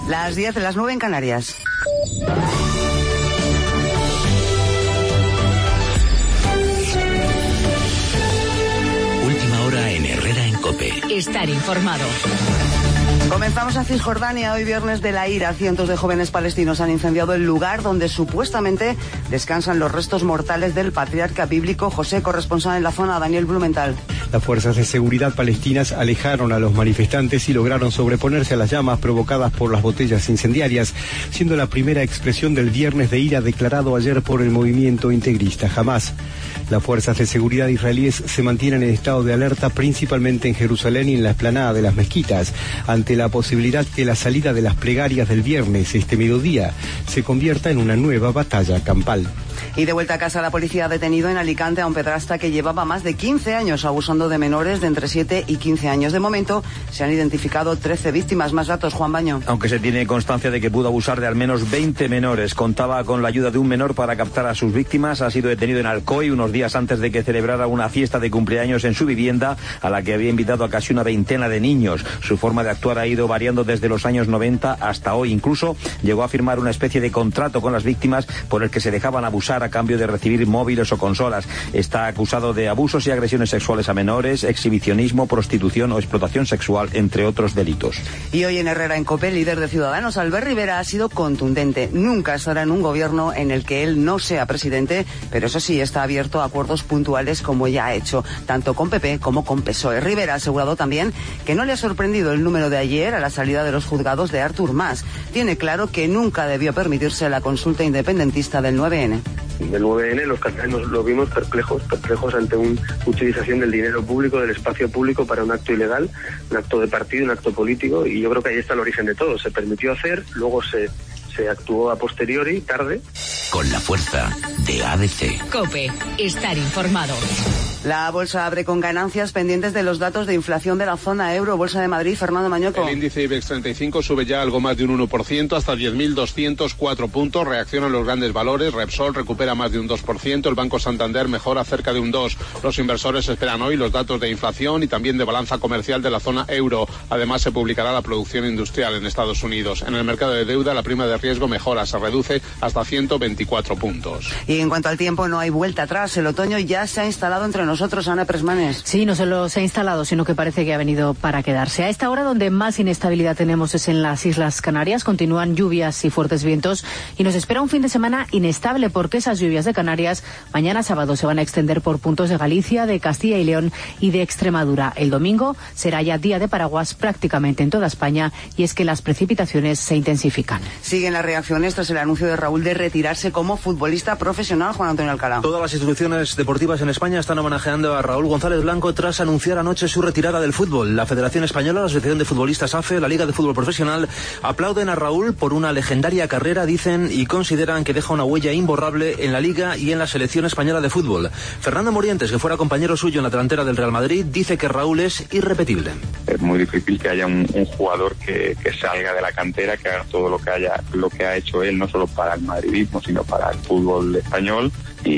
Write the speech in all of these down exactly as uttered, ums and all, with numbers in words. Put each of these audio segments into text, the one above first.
Las diez, las nueve en Canarias. Última hora en Herrera en COPE. Estar informado. Comenzamos a Cisjordania. Hoy viernes de la ira, cientos de jóvenes palestinos han incendiado el lugar donde supuestamente descansan los restos mortales del patriarca bíblico José. Corresponsal en la zona, Daniel Blumenthal. Las fuerzas de seguridad palestinas alejaron a los manifestantes y lograron sobreponerse a las llamas provocadas por las botellas incendiarias, siendo la primera expresión del viernes de ira declarado ayer por el movimiento integrista Hamás. Las fuerzas de seguridad israelíes se mantienen en estado de alerta, principalmente en Jerusalén y en la explanada de las mezquitas, ante la posibilidad que la salida de las plegarias del viernes, este mediodía, se convierta en una nueva batalla campal. Y de vuelta a casa, la policía ha detenido en Alicante a un pederasta que llevaba más de quince años abusando de menores de entre siete y quince años. De momento, se han identificado trece víctimas. Más datos, Juan Baño. Aunque se tiene constancia de que pudo abusar de al menos veinte menores, contaba con la ayuda de un menor para captar a sus víctimas. Ha sido detenido en Alcoy unos días antes de que celebrara una fiesta de cumpleaños en su vivienda, a la que había invitado a casi una veintena de niños. Su forma de actuar ha ido variando desde los años noventa hasta hoy. Incluso llegó a firmar una especie de contrato con las víctimas por el que se dejaban abusar a cambio de recibir móviles o consolas. Está acusado de abusos y agresiones sexuales a menores, exhibicionismo, prostitución o explotación sexual, entre otros delitos. Y hoy en Herrera en COPE, el líder de Ciudadanos, Albert Rivera, ha sido contundente. Nunca estará en un gobierno en el que él no sea presidente, pero eso sí, está abierto a acuerdos puntuales como ya ha hecho, tanto con P P como con P S O E. Rivera ha asegurado también que no le ha sorprendido el número de ayer a la salida de los juzgados de Artur Mas. Tiene claro que nunca debió permitirse la consulta independentista del nueve ene. Del nueve ene los catalanes lo vimos perplejos, perplejos ante una utilización del dinero público, del espacio público para un acto ilegal, un acto de partido, un acto político, y yo creo que ahí está el origen de todo. Se permitió hacer, luego se, se actuó a posteriori, tarde. Con la fuerza de A D C. COPE, estar informado. La bolsa abre con ganancias pendientes de los datos de inflación de la zona euro. Bolsa de Madrid, Fernando Mañoco. El índice IBEX treinta y cinco sube ya algo más de un uno por ciento, hasta diez mil doscientos cuatro puntos. Reaccionan los grandes valores. Repsol recupera más de un dos por ciento. El Banco Santander mejora cerca de un dos por ciento. Los inversores esperan hoy los datos de inflación y también de balanza comercial de la zona euro. Además, se publicará la producción industrial en Estados Unidos. En el mercado de deuda, la prima de riesgo mejora, se reduce hasta ciento veinticuatro puntos. Y en cuanto al tiempo, no hay vuelta atrás. El otoño ya se ha instalado entre nosotros, Ana Presmanes. Sí, no solo se ha instalado, sino que parece que ha venido para quedarse. A esta hora, donde más inestabilidad tenemos es en las Islas Canarias. Continúan lluvias y fuertes vientos y nos espera un fin de semana inestable, porque esas lluvias de Canarias mañana sábado se van a extender por puntos de Galicia, de Castilla y León y de Extremadura. El domingo será ya día de paraguas prácticamente en toda España, y es que las precipitaciones se intensifican. Siguen las reacciones tras el anuncio de Raúl de retirarse como futbolista profesional. Juan Antonio Alcalá. Todas las instituciones deportivas en España están homenajeando a Raúl González Blanco tras anunciar anoche su retirada del fútbol. La Federación Española, la Asociación de Futbolistas A F E, la Liga de Fútbol Profesional aplauden a Raúl por una legendaria carrera, dicen, y consideran que deja una huella imborrable en la Liga y en la selección española de fútbol. Fernando Morientes, que fuera compañero suyo en la delantera del Real Madrid, dice que Raúl es irrepetible. Es muy difícil que haya un, un jugador que, que salga de la cantera, que haga todo lo que haya, lo que ha hecho él, no solo para el madridismo, sino para el fútbol español.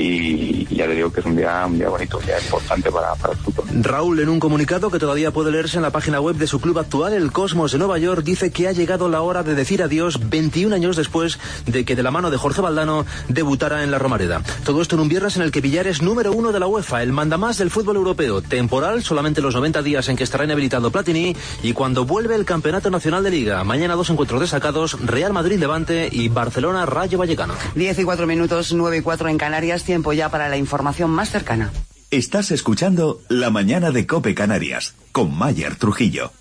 Y, y ya le digo que es un día, un día bonito, un día importante para, para el fútbol. Raúl, en un comunicado que todavía puede leerse en la página web de su club actual, el Cosmos de Nueva York, dice que ha llegado la hora de decir adiós veintiún años después de que de la mano de Jorge Valdano debutara en la Romareda. Todo esto en un viernes en el que Villar es número uno de la UEFA, el mandamás del fútbol europeo. Temporal, solamente los noventa días en que estará inhabilitado Platini, y cuando vuelve el Campeonato Nacional de Liga. Mañana dos encuentros destacados: Real Madrid-Levante y Barcelona-Rayo Vallecano. diez y cuatro minutos, nueve y cuatro en Canarias. Tiempo ya para la información más cercana. Estás escuchando La Mañana de COPE Canarias con Mayer Trujillo.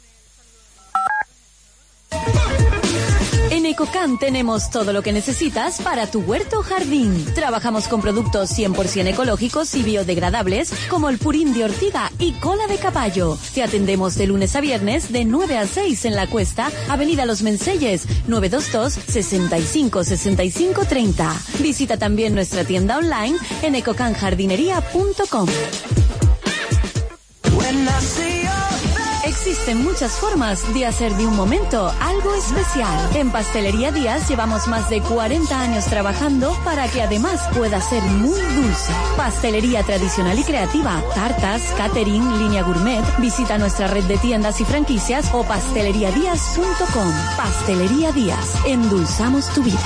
En Ecocan tenemos todo lo que necesitas para tu huerto o jardín. Trabajamos con productos cien por ciento ecológicos y biodegradables, como el purín de ortiga y cola de caballo. Te atendemos de lunes a viernes de nueve a seis en La Cuesta, Avenida Los Menseyes, nueve dos dos, seis cinco, seis cinco tres cero. Visita también nuestra tienda online en ecocan jardinería punto com. Existen muchas formas de hacer de un momento algo especial. En Pastelería Díaz llevamos más de cuarenta años trabajando para que además pueda ser muy dulce. Pastelería tradicional y creativa, tartas, catering, línea gourmet. Visita nuestra red de tiendas y franquicias o pastelería díaz punto com. Pastelería Díaz, endulzamos tu vida.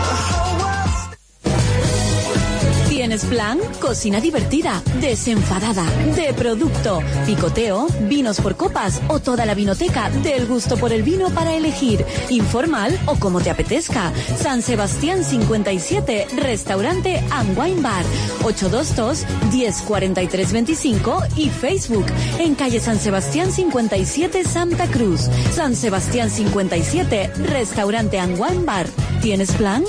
¿Tienes plan? Cocina divertida, desenfadada, de producto, picoteo, vinos por copas o toda la vinoteca del gusto por el vino para elegir, informal o como te apetezca. San Sebastián cincuenta y siete, Restaurante and Wine Bar, ocho dos dos, diez cuarenta y tres veinticinco y Facebook en calle San Sebastián cincuenta y siete, Santa Cruz. San Sebastián cincuenta y siete, Restaurante and Wine Bar. ¿Tienes plan?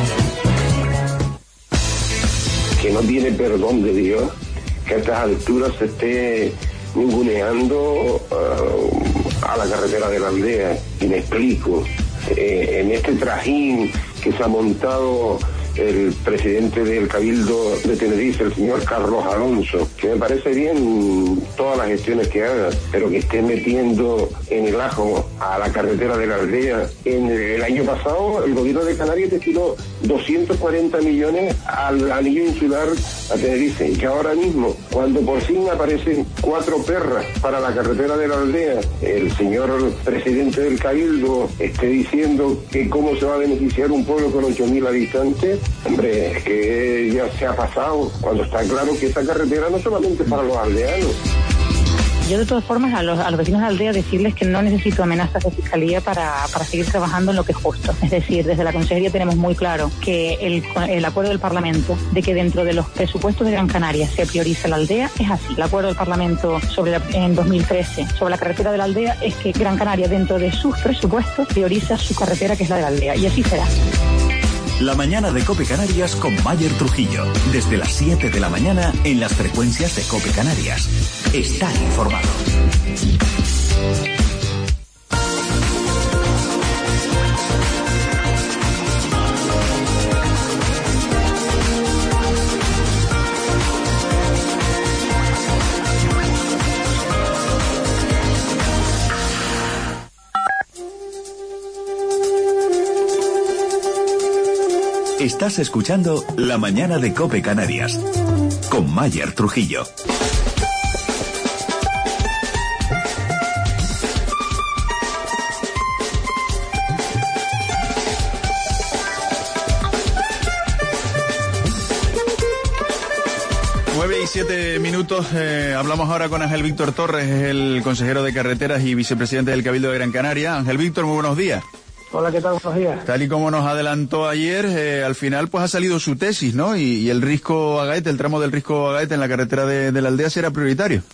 Que no tiene perdón de Dios, que a estas alturas se esté ninguneando uh, a la carretera de la aldea. Y me explico, eh, en este trajín que se ha montado el presidente del Cabildo de Tenerife, el señor Carlos Alonso, que me parece bien todas las gestiones que haga, pero que esté metiendo en el ajo a la carretera de la aldea. En el año pasado el gobierno de Canarias destinó doscientos cuarenta millones al anillo insular a Tenerife, y que ahora mismo, cuando por fin aparecen cuatro perras para la carretera de la aldea, el señor presidente del Cabildo esté diciendo que cómo se va a beneficiar un pueblo con ocho mil habitantes. Hombre, es que ya se ha pasado, cuando está claro que esta carretera no solamente para los aldeanos. Yo de todas formas a los, a los vecinos de la aldea decirles que no necesito amenazas de fiscalía para, para seguir trabajando en lo que es justo. Es decir, desde la Consejería tenemos muy claro que el, el acuerdo del Parlamento de que dentro de los presupuestos de Gran Canaria se prioriza la aldea es así. El acuerdo del Parlamento sobre la, en dos mil trece sobre la carretera de la aldea es que Gran Canaria dentro de sus presupuestos prioriza su carretera, que es la de la aldea, y así será. La mañana de Cope Canarias con Mayer Trujillo. Desde las siete de la mañana en las frecuencias de Cope Canarias. Estar informado. Estás escuchando La mañana de Cope Canarias con Mayer Trujillo. nueve y siete minutos, eh, hablamos ahora con Ángel Víctor Torres, es el consejero de Carreteras y vicepresidente del Cabildo de Gran Canaria. Ángel Víctor, muy buenos días. Hola, ¿qué tal? Buenos días. Tal y como nos adelantó ayer, eh, al final pues ha salido su tesis, ¿no? Y, y el Risco-Agaete, el tramo del Risco-Agaete en la carretera de, de la aldea será prioritario.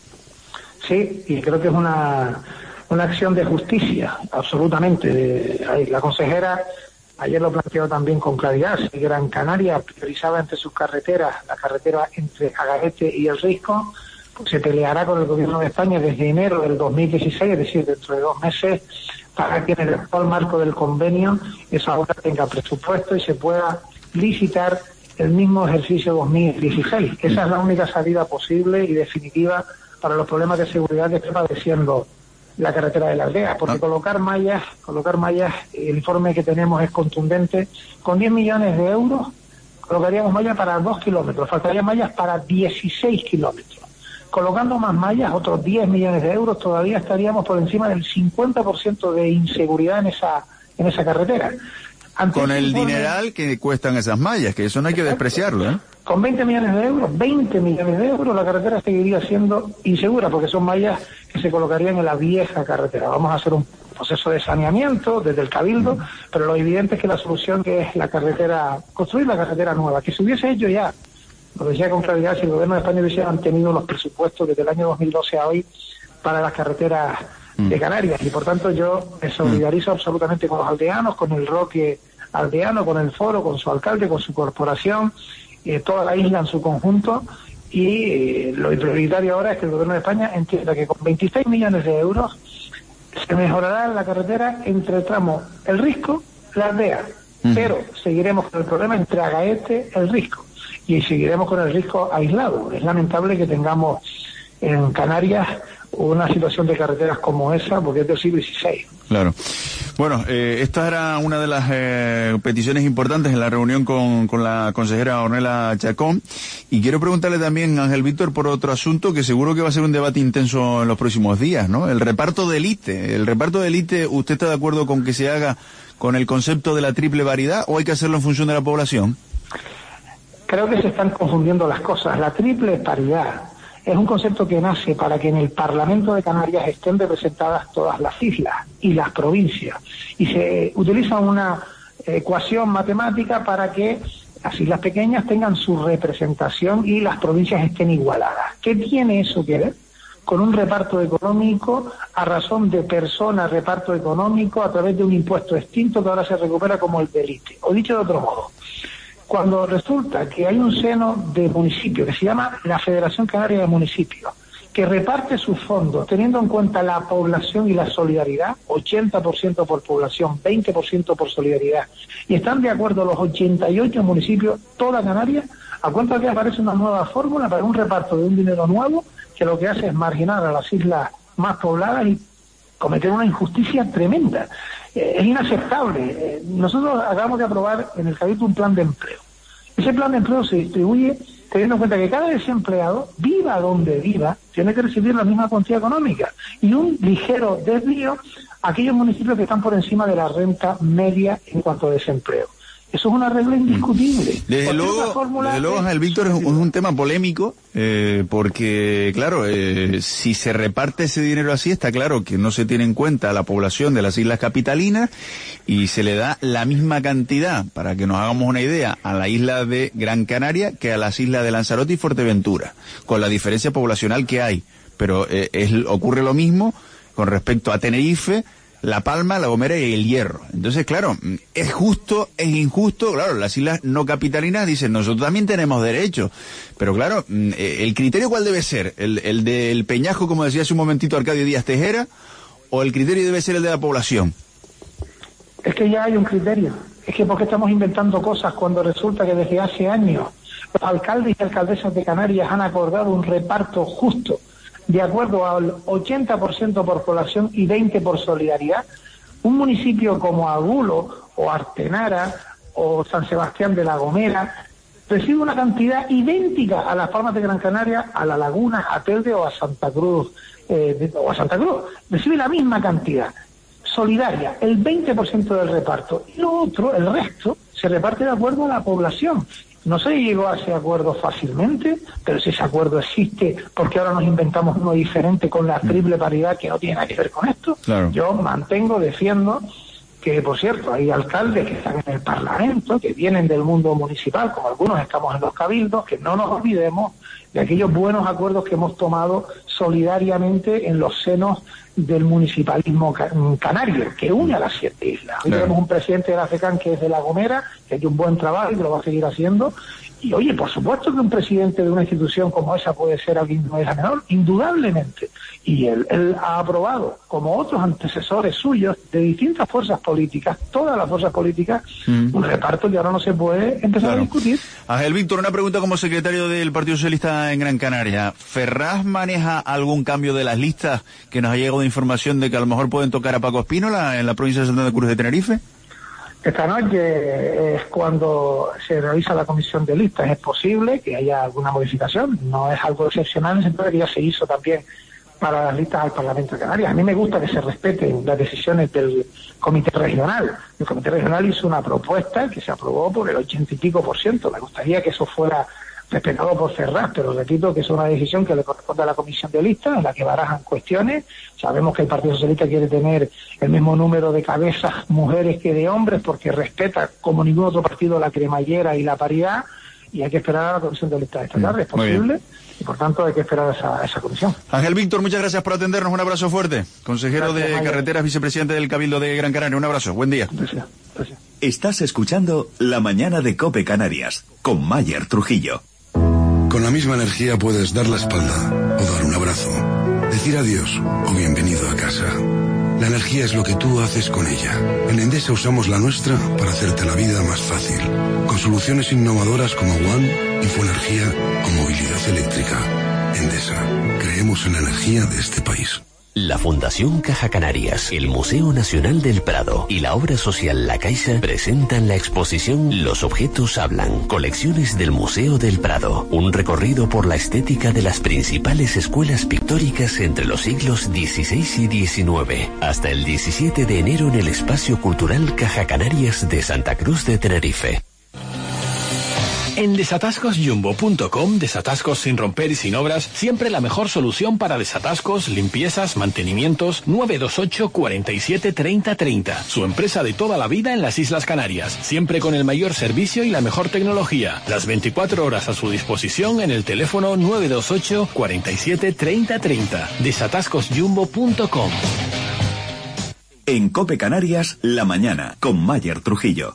Sí, y creo que es una, una acción de justicia, absolutamente. La consejera ayer lo planteó también con claridad. Si Gran Canaria priorizaba entre sus carreteras, la carretera entre Agaete y el Risco, pues se peleará con el gobierno de España desde enero del dos mil dieciséis, es decir, dentro de dos meses, para que en el actual marco del convenio esa obra tenga presupuesto y se pueda licitar el mismo ejercicio dos mil dieciséis. Esa es la única salida posible y definitiva para los problemas de seguridad que está padeciendo la carretera de la aldea, porque ah. colocar mallas, colocar mallas, el informe que tenemos es contundente, con diez millones de euros colocaríamos mallas para dos kilómetros, faltarían mallas para dieciséis kilómetros. Colocando más mallas, otros diez millones de euros, todavía estaríamos por encima del cincuenta por ciento de inseguridad en esa en esa carretera. Ante Con el informe, dineral que cuestan esas mallas, que eso no hay que despreciarlo, ¿eh? Con veinte millones de euros, veinte millones de euros, la carretera seguiría siendo insegura, porque son mallas que se colocarían en la vieja carretera. Vamos a hacer un proceso de saneamiento desde el Cabildo, mm. pero lo evidente es que la solución que es la carretera, construir la carretera nueva, que se hubiese hecho ya, lo decía con claridad, si el gobierno de España hubiese mantenido los presupuestos desde el año dos mil doce a hoy para las carreteras mm. de Canarias, y por tanto yo me solidarizo mm. absolutamente con los aldeanos, con el Roque aldeano, con el foro, con su alcalde, con su corporación, eh, toda la isla en su conjunto, y eh, lo prioritario ahora es que el gobierno de España entienda que con veintiséis millones de euros se mejorará la carretera entre el tramo El Risco, la aldea, mm. pero seguiremos con el problema entre Agaete, El Risco, y seguiremos con el Risco aislado. Es lamentable que tengamos en Canarias una situación de carreteras como esa, porque es del siglo dieciséis. Claro. Bueno, eh, esta era una de las eh, peticiones importantes en la reunión con, con la consejera Ornella Chacón. Y quiero preguntarle también, Ángel Víctor, por otro asunto que seguro que va a ser un debate intenso en los próximos días, ¿no? El reparto de élite. ¿El reparto de élite, usted está de acuerdo con que se haga con el concepto de la triple variedad o hay que hacerlo en función de la población? Creo que se están confundiendo las cosas. La triple paridad es un concepto que nace para que en el Parlamento de Canarias estén representadas todas las islas y las provincias. Y se utiliza una ecuación matemática para que las islas pequeñas tengan su representación y las provincias estén igualadas. ¿Qué tiene eso que ver? Con un reparto económico a razón de personas, reparto económico a través de un impuesto extinto que ahora se recupera como el delite. O dicho de otro modo, cuando resulta que hay un seno de municipio que se llama la Federación Canaria de Municipios, que reparte sus fondos teniendo en cuenta la población y la solidaridad, ochenta por ciento por población, veinte por ciento por solidaridad, y están de acuerdo los ochenta y ocho municipios, toda Canarias, a cuenta que aparece una nueva fórmula para un reparto de un dinero nuevo que lo que hace es marginar a las islas más pobladas y cometer una injusticia tremenda. Es inaceptable. Nosotros acabamos de aprobar en el Cabildo un plan de empleo. Ese plan de empleo se distribuye teniendo en cuenta que cada desempleado, viva donde viva, tiene que recibir la misma cuantía económica y un ligero desvío a aquellos municipios que están por encima de la renta media en cuanto a desempleo. Eso es una regla indiscutible. Desde luego, desde luego, Ángel Víctor, es un, es un tema polémico, eh, porque, claro, eh, si se reparte ese dinero así, está claro que no se tiene en cuenta la población de las islas capitalinas y se le da la misma cantidad, para que nos hagamos una idea, a la isla de Gran Canaria que a las islas de Lanzarote y Fuerteventura, con la diferencia poblacional que hay. Pero eh, es, ocurre lo mismo con respecto a Tenerife, La Palma, La Gomera y El Hierro. Entonces, claro, es justo, es injusto. Claro, las islas no capitalinas dicen, nosotros también tenemos derechos. Pero claro, ¿el criterio cuál debe ser? ¿El, el del peñasco, como decía hace un momentito Arcadio Díaz Tejera? ¿O el criterio debe ser el de la población? Es que ya hay un criterio. Es que ¿por qué estamos inventando cosas cuando resulta que desde hace años los alcaldes y alcaldesas de Canarias han acordado un reparto justo, de acuerdo al ochenta por ciento por población y veinte por ciento por solidaridad? Un municipio como Agulo o Artenara o San Sebastián de la Gomera recibe una cantidad idéntica a las Palmas de Gran Canaria, a La Laguna, a Telde o a Santa Cruz, eh, de, o a Santa Cruz. Recibe la misma cantidad, solidaria, el veinte por ciento del reparto. Y lo otro, el resto, se reparte de acuerdo a la población. No se llegó a ese acuerdo fácilmente, pero si ese acuerdo existe, porque ahora nos inventamos uno diferente con la triple paridad que no tiene nada que ver con esto. Claro. Yo mantengo, defiendo que, por cierto, hay alcaldes que están en el Parlamento, que vienen del mundo municipal, como algunos estamos en los cabildos, que no nos olvidemos de aquellos buenos acuerdos que hemos tomado solidariamente en los senos del municipalismo canario, que une a las siete islas. Hoy claro. tenemos un presidente de la FECAN que es de La Gomera, que ha hecho un buen trabajo y que lo va a seguir haciendo. Y oye, por supuesto que un presidente de una institución como esa puede ser alguien de la menor, indudablemente. Y él, él ha aprobado, como otros antecesores suyos, de distintas fuerzas políticas, todas las fuerzas políticas, mm. un reparto que ahora no se puede empezar claro. a discutir. Ángel Víctor, una pregunta como secretario del Partido Socialista en Gran Canaria. ¿Ferraz maneja algún cambio de las listas que nos ha llegado de información de que a lo mejor pueden tocar a Paco Espínola en la provincia de Santa Cruz de Tenerife? Esta noche es cuando se realiza la comisión de listas. Es posible que haya alguna modificación. No es algo excepcional en el sentido de que ya se hizo también para las listas al Parlamento de Canarias. A mí me gusta que se respeten las decisiones del Comité Regional. El Comité Regional hizo una propuesta que se aprobó por el ochenta y pico por ciento. Me gustaría que eso fuera respetado por Ferraz, pero repito que es una decisión que le corresponde a la comisión de listas, en la que barajan cuestiones. Sabemos que el Partido Socialista quiere tener el mismo número de cabezas mujeres que de hombres, porque respeta como ningún otro partido la cremallera y la paridad, y hay que esperar a la comisión de listas esta tarde, es posible, y por tanto hay que esperar a esa, a esa comisión. Ángel Víctor, muchas gracias por atendernos, un abrazo fuerte. Consejero gracias, de Mayer. Carreteras, vicepresidente del Cabildo de Gran Canaria, un abrazo, buen día. Gracias, gracias. Estás escuchando La Mañana de COPE Canarias, con Mayer Trujillo. Con la misma energía puedes dar la espalda o dar un abrazo, decir adiós o bienvenido a casa. La energía es lo que tú haces con ella. En Endesa usamos la nuestra para hacerte la vida más fácil, con soluciones innovadoras como One, Infoenergía o movilidad eléctrica. Endesa. Creemos en la energía de este país. La Fundación Caja Canarias, el Museo Nacional del Prado y la obra social La Caixa presentan la exposición Los objetos hablan, colecciones del Museo del Prado, un recorrido por la estética de las principales escuelas pictóricas entre los siglos dieciséis y diecinueve, hasta el diecisiete de enero en el Espacio Cultural Caja Canarias de Santa Cruz de Tenerife. En desatascos jumbo punto com, desatascos sin romper y sin obras, siempre la mejor solución para desatascos, limpiezas, mantenimientos. Nueve dos ocho, cuarenta y siete, treinta, treinta. Su empresa de toda la vida en las Islas Canarias, siempre con el mayor servicio y la mejor tecnología. Las veinticuatro horas a su disposición en el teléfono nueve dos ocho, cuarenta y siete, treinta, treinta. desatascos jumbo punto com. En COPE Canarias, la mañana, con Mayer Trujillo.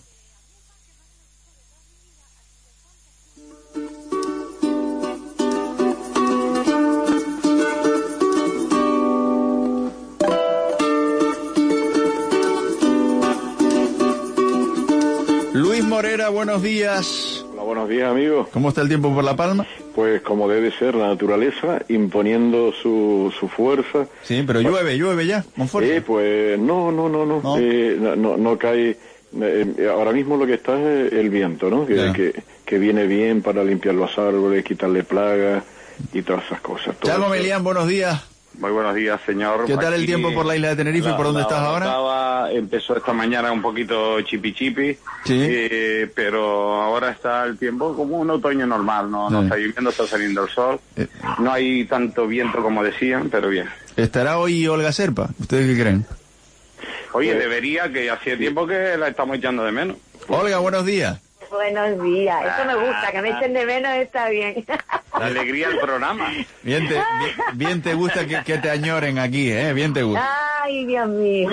Luis Morera, buenos días. Hola, buenos días, amigo. ¿Cómo está el tiempo por La Palma? Pues como debe ser, la naturaleza imponiendo su, su fuerza. Sí, pero llueve, llueve ya, con fuerza. Eh, pues no, no, no, no, no, eh, no, no, no cae. Eh, ahora mismo lo que está es el viento, ¿no? Que, que, que viene bien para limpiar los árboles, quitarle plagas y todas esas cosas. Charlo Melián, buenos días. Muy buenos días, señor. ¿Qué tal el Aquí, tiempo por la isla de Tenerife? la, ¿Por dónde la, estás ahora? Estaba, empezó esta mañana un poquito chipi chipi, sí. eh, pero ahora está el tiempo como un otoño normal, no, no sí. está lloviendo, está saliendo el sol, eh. no hay tanto viento como decían, pero bien. ¿Estará hoy Olga Serpa? ¿Ustedes qué creen? Oye, pues, debería, que hacía tiempo que la estamos echando de menos. Olga, buenos días. Buenos días, eso me gusta, que me echen de menos está bien. La alegría del programa. Bien te, bien, bien te gusta que, que te añoren aquí, ¿eh? Bien te gusta. Ay, Dios mío.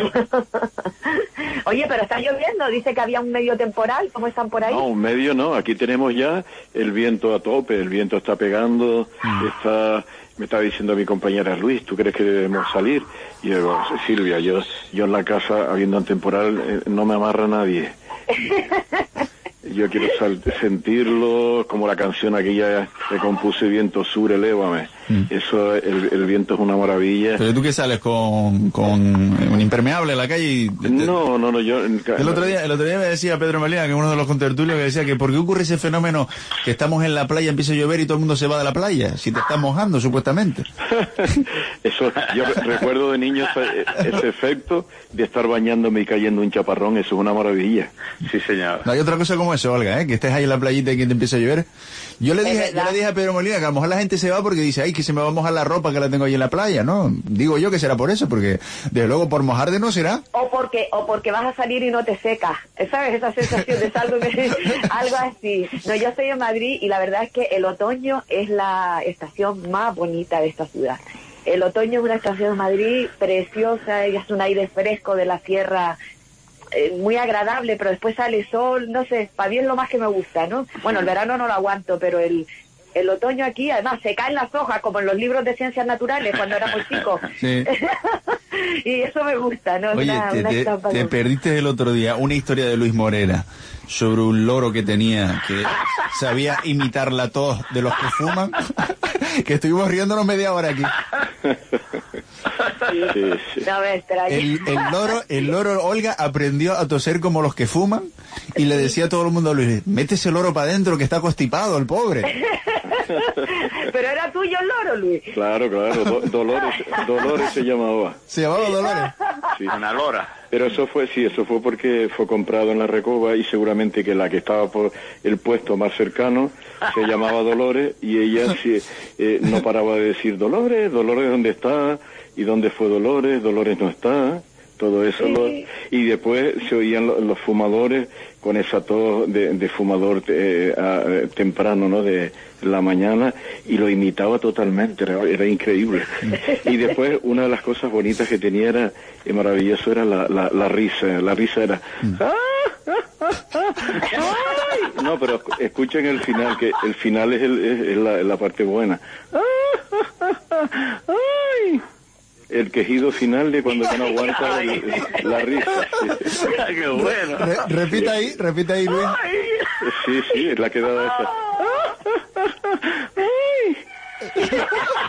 Oye, pero está lloviendo, dice que había un medio temporal, ¿cómo están por ahí? No, un medio no, aquí tenemos ya el viento a tope, el viento está pegando, mm. está... Me está diciendo mi compañera Luis, ¿tú crees que debemos salir? Y yo digo, Silvia, yo, yo en la casa, habiendo un temporal, eh, no me amarra nadie. Yo quiero sal- sentirlo como la canción aquella que compuse, Viento Sur, elévame. Mm. Eso, el, el viento es una maravilla. ¿Pero tú qué sales con, con un impermeable en la calle? Y te, no, no, no, yo... El otro día, el otro día me decía Pedro Melina, que es uno de los contertulios, que decía que ¿por qué ocurre ese fenómeno que estamos en la playa, empieza a llover y todo el mundo se va de la playa? Si te estás mojando, supuestamente. Eso, yo recuerdo de niño ese, ese efecto de estar bañándome y cayendo un chaparrón, eso es una maravilla. Sí, señor. No hay otra cosa como eso, Olga, ¿eh? Que estés ahí en la playita y que te empiece a llover. Yo le dije, yo le dije a Pedro Molina que a lo mejor la gente se va porque dice, ay, que se me va a mojar la ropa que la tengo ahí en la playa, ¿no? Digo yo que será por eso, porque desde luego por mojar de no será. O porque, o porque vas a salir y no te secas, ¿sabes? Esa sensación de algo, algo así. No, yo estoy en Madrid y la verdad es que el otoño es la estación más bonita de esta ciudad. El otoño es una estación de Madrid preciosa y es un aire fresco de la sierra. Eh, muy agradable, pero después sale sol, no sé, para mí es lo más que me gusta, ¿no? Bueno, el verano no lo aguanto, pero el, el otoño aquí, además, se caen las hojas, como en los libros de ciencias naturales, cuando éramos chicos. Sí. Y eso me gusta, ¿no? Oye, una, te, una te, te perdiste el otro día una historia de Luis Morera sobre un loro que tenía, que sabía imitar la tos de los que fuman, que estuvimos riéndonos media hora aquí. Sí, sí. No me extraña. El, el loro, el loro, Olga, aprendió a toser como los que fuman y le decía a todo el mundo, Luis, mete ese loro para adentro que está constipado, el pobre. Pero era tuyo el loro, Luis. Claro, claro, Do- Dolores, Dolores se llamaba. ¿Se llamaba Dolores? Sí. Una lora. Pero eso fue, sí, eso fue porque fue comprado en la Recoba y seguramente que la que estaba por el puesto más cercano se llamaba Dolores y ella sí, eh, no paraba de decir, Dolores, Dolores, ¿dónde está? ¿Y dónde fue Dolores? Dolores no está. Todo eso. Sí. Lo, y después se oían los, los fumadores con esa tos de, de fumador eh, a, temprano, ¿no? De la mañana, y lo imitaba totalmente, era, era increíble. Y después una de las cosas bonitas que tenía era, eh, maravilloso, era la, la, la risa. La risa era... ¡Ay! No, pero escuchen el final, que el final es, el, es, es la, la parte buena. ¡Ay! El quejido final de cuando ya no aguanta el, la risa. Sí. ¡Qué bueno! Re, repita ahí, repita ahí, Luis. Sí, sí, es la que da esa.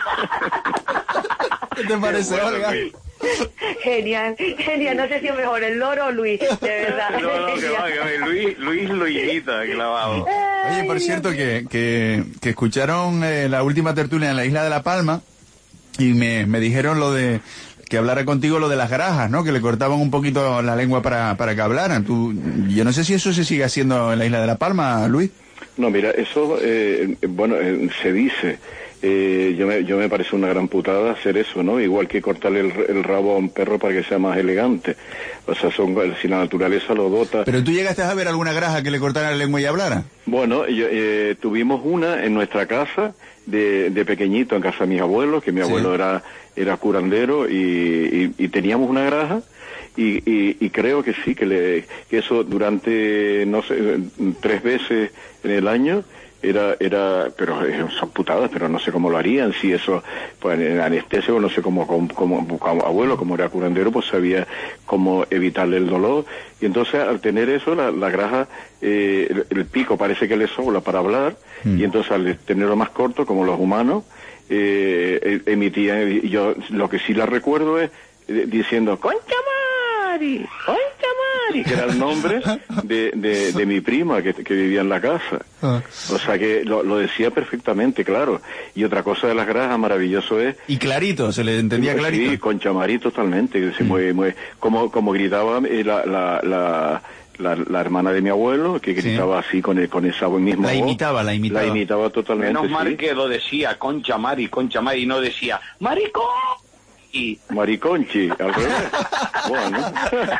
¿Qué te parece, Olga? Genial, genial. No sé si es mejor el loro o Luis, de verdad. No, no, que va, que va. Luis, Luis lo imita, clavado. Oye, por cierto, que, que, que escucharon eh, la última tertulia en la isla de La Palma y me, me dijeron lo de que hablara contigo lo de las garajas, ¿no? Que le cortaban un poquito la lengua para, para que hablaran. Tú, yo no sé si eso se sigue haciendo en la isla de La Palma, Luis. No, mira, eso, eh, bueno, eh, se dice... Eh, yo, me, yo me parece una gran putada hacer eso, ¿no? Igual que cortarle el, el rabo a un perro para que sea más elegante. O sea, son, si la naturaleza lo dota... ¿Pero tú llegaste a ver alguna graja que le cortara la lengua y hablara? Bueno, yo, eh, tuvimos una en nuestra casa, de, de pequeñito, en casa de mis abuelos, que mi abuelo sí. era, era curandero, y, y, y teníamos una graja, y, y, y creo que sí, que, le, que eso durante, no sé, tres veces en el año... Era, era, pero son putadas, pero no sé cómo lo harían, si eso, pues en anestesia o no sé cómo, como, como, como abuelo, como era curandero, pues sabía cómo evitarle el dolor, y entonces al tener eso, la, la graja, eh, el, el pico parece que le sobra para hablar, mm. y entonces al tenerlo más corto, como los humanos, eh, emitían, y yo lo que sí la recuerdo es eh, diciendo, ¡Concha Mari! ¡Concha Mari! Que era el nombre de, de, de mi prima que, que vivía en la casa. Ah. O sea que lo, lo decía perfectamente, claro. Y otra cosa de las grajas maravilloso es... Y clarito, se le entendía clarito. Sí, Concha Mari totalmente. Que se mm. mueve, mueve, como, como gritaba eh, la... la, la La, la hermana de mi abuelo, que gritaba sí. así con, el, con esa misma La voz. imitaba, la imitaba. La imitaba totalmente, Menos mal sí. que lo decía Concha Mari, Concha Mari, y no decía ¡Maricón! Y... Mariconchi, al revés. Bueno.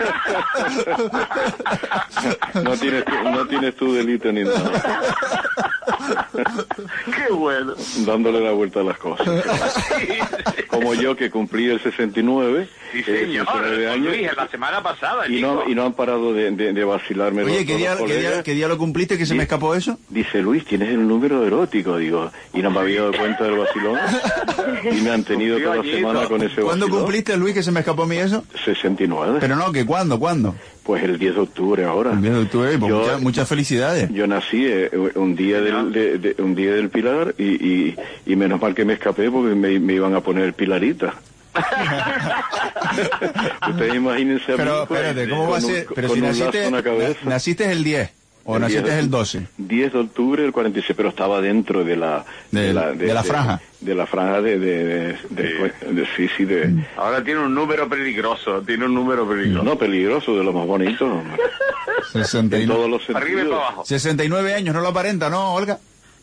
No tienes tu, no tienes tu delito ni nada. Qué bueno. Dándole la vuelta a las cosas. Como yo, que cumplí el sesenta y nueve. Sí, señor. Eh, años, Luis, la semana pasada, y no, y no han parado de, de, de vacilarme. Oye, los, ¿qué, día, los ¿qué, día, ¿qué día lo cumpliste que se Dice, me escapó eso? Dice, Luis, tienes el número erótico, digo. Y no me había dado cuenta del vacilón. Y me han tenido toda la semana con ese vacilón. ¿Cuándo cumpliste, Luis, que se me escapó a mí eso? sesenta y nueve. Pero no, ¿que cuándo? ¿Cuándo? Pues el diez de octubre ahora. El diez de octubre, pues yo, muchas, muchas felicidades. Yo nací eh, un día del de, de, un día del Pilar y, y, y menos mal que me escapé porque me, me iban a poner Pilarita. Ustedes imagínense a Pero mí espérate, ¿cómo va a ser? Un, Pero si naciste, naciste el diez. ¿O el naciste el doce? diez de octubre del cuarenta y seis, pero estaba dentro de la... De, de la, de, de la franja. De, de la franja de... de, de, de, de, de sí, sí, de... Ahora tiene un número peligroso, tiene un número peligroso. No, peligroso, de lo más bonito. sesenta y nueve. En todos los sentidos. Arriba y para abajo. sesenta y nueve años, no lo aparenta, ¿no, Olga?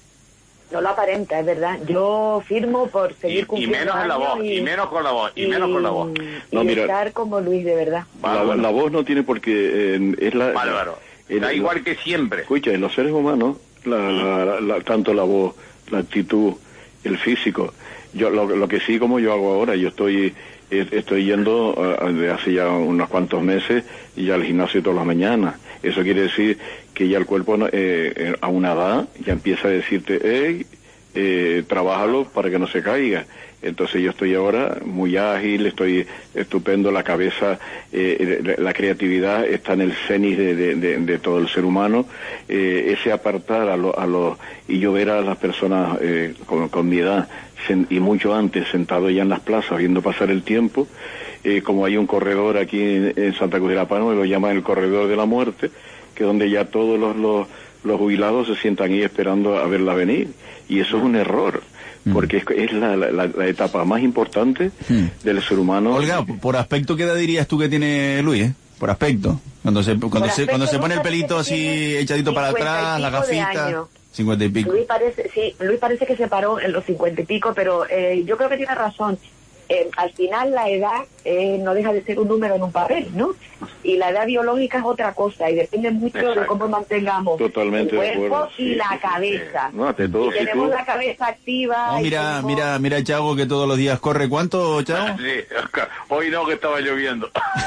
No lo aparenta, es verdad. Yo firmo por seguir y, cumpliendo y menos en la voz, y, y menos con la voz, y, y menos con la voz. No, y mira, estar como Luis, de verdad. La, la, la voz no tiene por qué... Eh, es la... Bárbaro. El, da igual la, que siempre. Escucha, en los seres humanos, la, la, la, la, tanto la voz, la actitud, el físico. Yo lo, lo que sí, como yo hago ahora, yo estoy estoy yendo uh, de hace ya unos cuantos meses y ya al gimnasio todas las mañanas. Eso quiere decir que ya el cuerpo eh, eh, a una edad ya empieza a decirte, hey, eh, trabájalo para que no se caiga. Entonces yo estoy ahora muy ágil, estoy estupendo, la cabeza, eh, la creatividad está en el cenit de, de, de, de todo el ser humano. Eh, ese apartar a los, a los, y yo ver a las personas eh, con, con mi edad sen, y mucho antes sentados ya en las plazas viendo pasar el tiempo, eh, como hay un corredor aquí en, en Santa Cruz de la Palma, lo llaman el corredor de la muerte, que es donde ya todos los, los, los jubilados se sientan ahí esperando a verla venir, y eso es un error. Porque es, es la, la, la etapa más importante hmm. del ser humano. Olga, por aspecto, ¿qué edad dirías tú que tiene Luis, eh? Por aspecto. Cuando se cuando se aspecto, cuando se pone el pelito así echadito para atrás, la gafita. Cincuenta y pico. Luis parece, sí, Luis parece que se paró en los cincuenta y pico, pero eh, yo creo que tiene razón. Eh, al final la edad eh, no deja de ser un número en un papel, ¿no? Y la edad biológica es otra cosa y depende mucho Exacto. de cómo mantengamos Totalmente el cuerpo acuerdo, y sí, la sí, cabeza. Sí. No, te todo, y tenemos tú... la cabeza activa. No, mira, tenemos... mira, mira, Chago, que todos los días corre. ¿Cuánto, Chago? Sí, hoy no, que estaba lloviendo.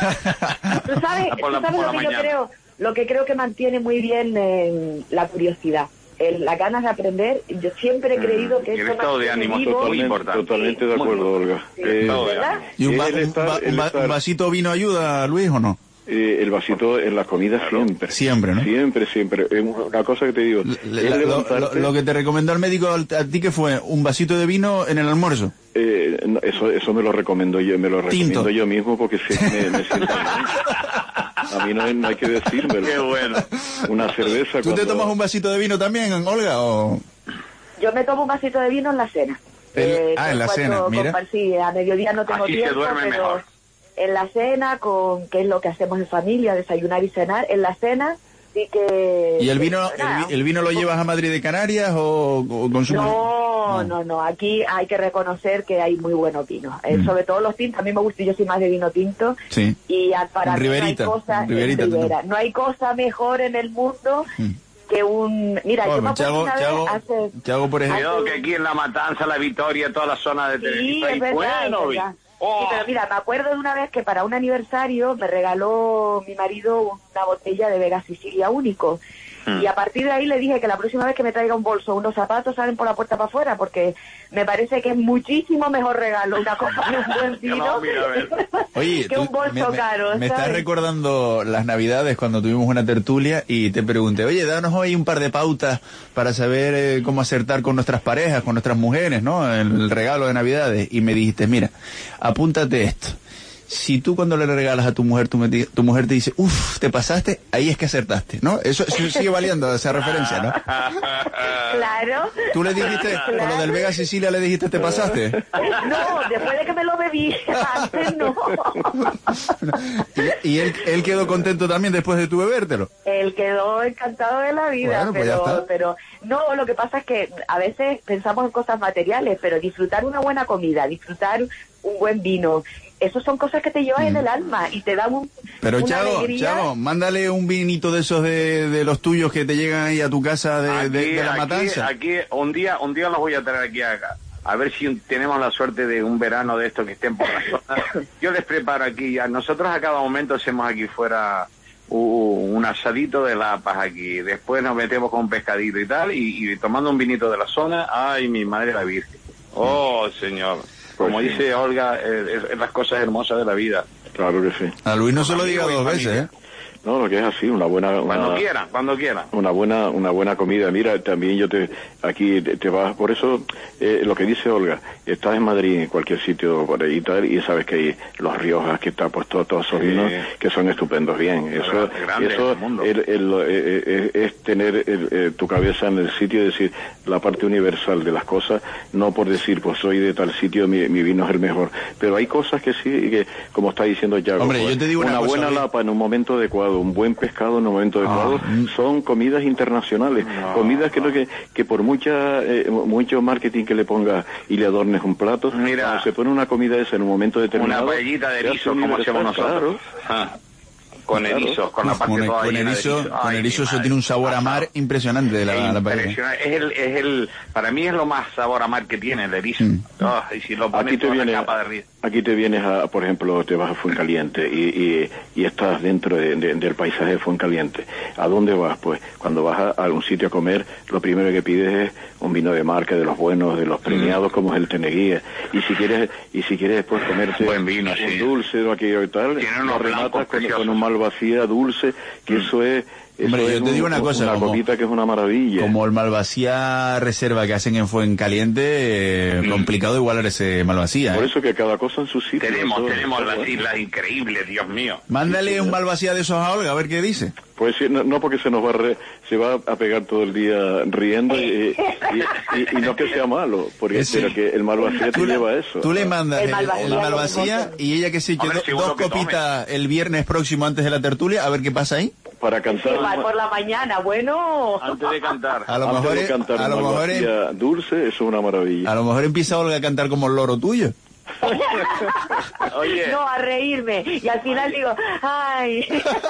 ¿Tú sabes, por la, ¿tú sabes por lo la que yo creo? Lo que creo que mantiene muy bien eh, la curiosidad. El, las ganas de aprender, yo siempre he creído que el esto estado de ánimo es muy importante. Totalmente de acuerdo, Olga. Sí. Eh, ¿verdad? ¿Y un, va, un, va, un, va, un vasito vino ayuda, Luis, o no? Eh, el vasito en la comida siempre. Siempre, ¿no? Siempre, siempre. Es una cosa que te digo. Le, la, lo, lo, lo que te recomendó el médico a ti, que fue un vasito de vino en el almuerzo. Eh, no, eso eso me lo recomiendo yo, me lo recomiendo Tinto. yo mismo porque sé que me, me siento bien. A mí no, no hay que decírmelo. Qué bueno. Una cerveza. ¿Tú cuando... te tomas un vasito de vino también, Olga? O... Yo me tomo un vasito de vino en la cena. El... Eh, ah, en la cena, mira. Con, sí, a mediodía no tengo Así tiempo, se duerme pero mejor. En la cena, con que es lo que hacemos en familia, desayunar y cenar, en la cena sí que... ¿Y el vino nada, el, el vino lo llevas a Madrid de Canarias o, o consumes? No, no, no, aquí hay que reconocer que hay muy buenos vinos, eh, Mm. sobre todo los tintos. A mí me gusta, yo soy más de vino tinto. Sí. Y a- para mí no hay Riverita, cosa, Riverita, Ribera, no hay cosa mejor en el mundo Mm. que un... Mira, yo me Bueno, acuerdo Chago, una vez Chago, hace... Chago, por ejemplo. Cuidado que aquí en La Matanza, La Victoria, toda la zona de Sí, Tenerife, es hay verdad, bueno, es verdad. Oh. Sí, pero mira, me acuerdo de una vez que para un aniversario me regaló mi marido una botella de Vega Sicilia único. Hmm. Y a partir de ahí le dije que la próxima vez que me traiga un bolso, unos zapatos, salen por la puerta para afuera, porque me parece que es muchísimo mejor regalo una copa de un buen vino No, mira, a ver. Oye, que tú- un bolso me, me- caro. me estás ¿sabes? recordando las Navidades cuando tuvimos una tertulia y te pregunté, oye, danos hoy un par de pautas para saber eh, cómo acertar con nuestras parejas, con nuestras mujeres, ¿no? El, el regalo de Navidades. Y me dijiste, mira, apúntate esto. Si tú cuando le regalas a tu mujer, tu, meti- tu mujer te dice, uff, te pasaste, ahí es que acertaste, ¿no? Eso, eso sigue valiendo esa referencia, ¿no? Claro. Tú le dijiste, con lo del Vega Sicilia le dijiste, te pasaste. No, después de que me lo bebí, antes no. Y, y él, él quedó contento también después de tu bebértelo. Él quedó encantado de la vida, Bueno, pues ya pero, está. pero no, lo que pasa es que a veces pensamos en cosas materiales, pero disfrutar una buena comida, disfrutar un buen vino, eso son cosas que te llevas en el alma y te dan un, Pero una Chago, alegría. Chago, mándale un vinito de esos de, de los tuyos que te llegan ahí a tu casa de, Aquí, de, de la aquí, matanza. aquí, un día, un día los voy a traer aquí acá. A ver si tenemos la suerte de un verano de estos que estén por la zona. Yo les preparo aquí ya. Nosotros a cada momento hacemos aquí fuera uh, un asadito de lapas aquí. Después nos metemos con un pescadito y tal, y, y tomando un vinito de la zona. Ay, mi madre la Virgen. Oh, señor. Como Pues sí. dice Olga, es, es las cosas hermosas de la vida. Claro que sí. A Luis no se lo diga Amigo y dos veces, familia. ¿eh? No, lo que es así, una buena... Cuando una- quieran, cuando quieran. Una buena una buena comida. Mira, también yo te aquí te, te vas, por eso eh, lo que dice Olga, estás en Madrid, en cualquier sitio por ahí y tal, y sabes que hay los Riojas, que está puesto todos esos Sí. vinos que son estupendos, bien. Eso Grandes eso del mundo. el- el- eh, eh, es tener el- eh, tu cabeza en el sitio y decir la parte universal de las cosas, no por decir, pues soy de tal sitio, mi, mi vino es el mejor. Pero hay cosas que sí, y que como está diciendo Yago, Hombre, pues, yo te digo una una cosa, buena Luis. lapa en un momento adecuado, un buen pescado en un momento adecuado, son comidas internacionales, comidas que, no, que que por mucha eh, mucho marketing que le pongas y le adornes un plato, Mira. cuando se pone una comida esa en un momento determinado, Una paellita de se hace erizo, como universal, hacemos nosotros. claro. Ah, con Claro. erizos, con la parte Con, toda con llena de erizo, erizo. con Ay, erizo mi eso madre. tiene un sabor a mar impresionante de la, la paella. Impresionante. Es el, es el, para mí es lo más sabor a mar que tiene el erizo. Mm. Ah, y si lo Aquí pones te toda viene, la capa de rizo. aquí te vienes a, por ejemplo, te vas a Fuencaliente y, y, y estás dentro de- de- del paisaje de Fuencaliente. ¿A dónde vas? Pues cuando vas a, a un sitio a comer, lo primero que pides es un vino de marca, de los buenos, de los premiados, como es el Teneguía. Y si quieres, y si quieres después comerte Buen vino, un sí. dulce o aquello y tal, Tiene lo unos rematas blancos con, preciosos. con un malvasía dulce, que eso es, eso Hombre, es yo te digo una cosa, una como- copita que es una maravilla. Como el Malvasía reserva que hacen en Fuencaliente, eh, complicado igualar ese Malvasía. Por ¿eh? eso que cada cosa en su sitio. Tenemos, eso- tenemos eso, las ¿eh? islas increíbles, Dios mío. Mándale un Malvasía de esos a Olga, a ver qué dice. Pues sí, no, no porque se nos va a re- se va a pegar todo el día riendo y, y, y- y no que sea malo, porque Eh, sí. pero que el malvasía te Tú le- lleva a eso. Tú le mandas El el, Malvasía, el que Malvasía es y ella que sí, que Hombre, do- seguro dos que copitas el viernes próximo antes de la tertulia, a ver qué pasa ahí. Para cantar, Igual por la mañana, bueno. Antes de cantar. A lo antes mejor de es- cantar a lo un mejor es- malvasía dulce, eso es una maravilla. A lo mejor empieza Olga a cantar como el loro tuyo. Oye, No, a reírme. Y al final digo, ay.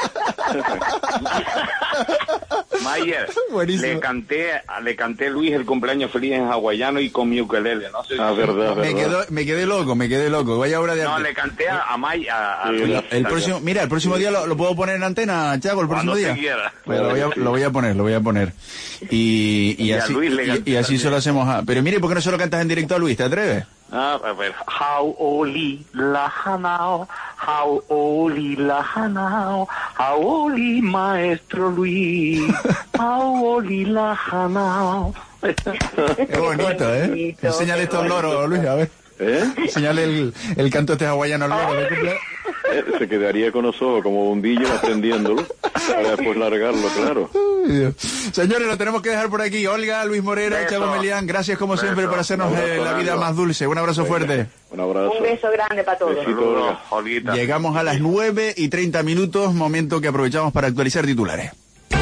Mayer, Buenísimo. le canté, le canté Luis el cumpleaños feliz en hawaiano y con mi ukelele, no sé si- Ah, verdad, Me, verdad. quedo, me quedé loco, me quedé loco. Vaya obra de No, arte. le canté a, a May, a, a Sí, Luis. la- El también. próximo, mira, el próximo día lo, lo puedo poner en antena, Chago, el próximo Cuando día. se quiera. Pues lo, voy a, lo voy a poner, lo voy a poner. Y, y Y a así, Luis le y, canté y así también. se lo hacemos a... Pero mire, ¿por qué no se lo cantas en directo a Luis? ¿Te atreves? Ah, a ver, Haoli la hanao, Haoli la hanao, Haoli maestro Luis, Haoli la hanao. Qué bonito, ¿eh? Enséñale esto al loro, Luis, a ver. ¿Eh? Enséñale el, el canto este hawaiano al loro de cumpleaños. Eh, se quedaría con los ojos como bombillo aprendiéndolo para después largarlo, claro. Ay, Dios. Señores, lo tenemos que dejar por aquí. Olga, Luis Morera, Chavo Melián, gracias como beso. siempre por hacernos eh, la vida más dulce. Un abrazo Venga. fuerte. Un abrazo. Un beso grande para todos. Besito, Olguita. Llegamos a las nueve y treinta minutos, momento que aprovechamos para actualizar titulares.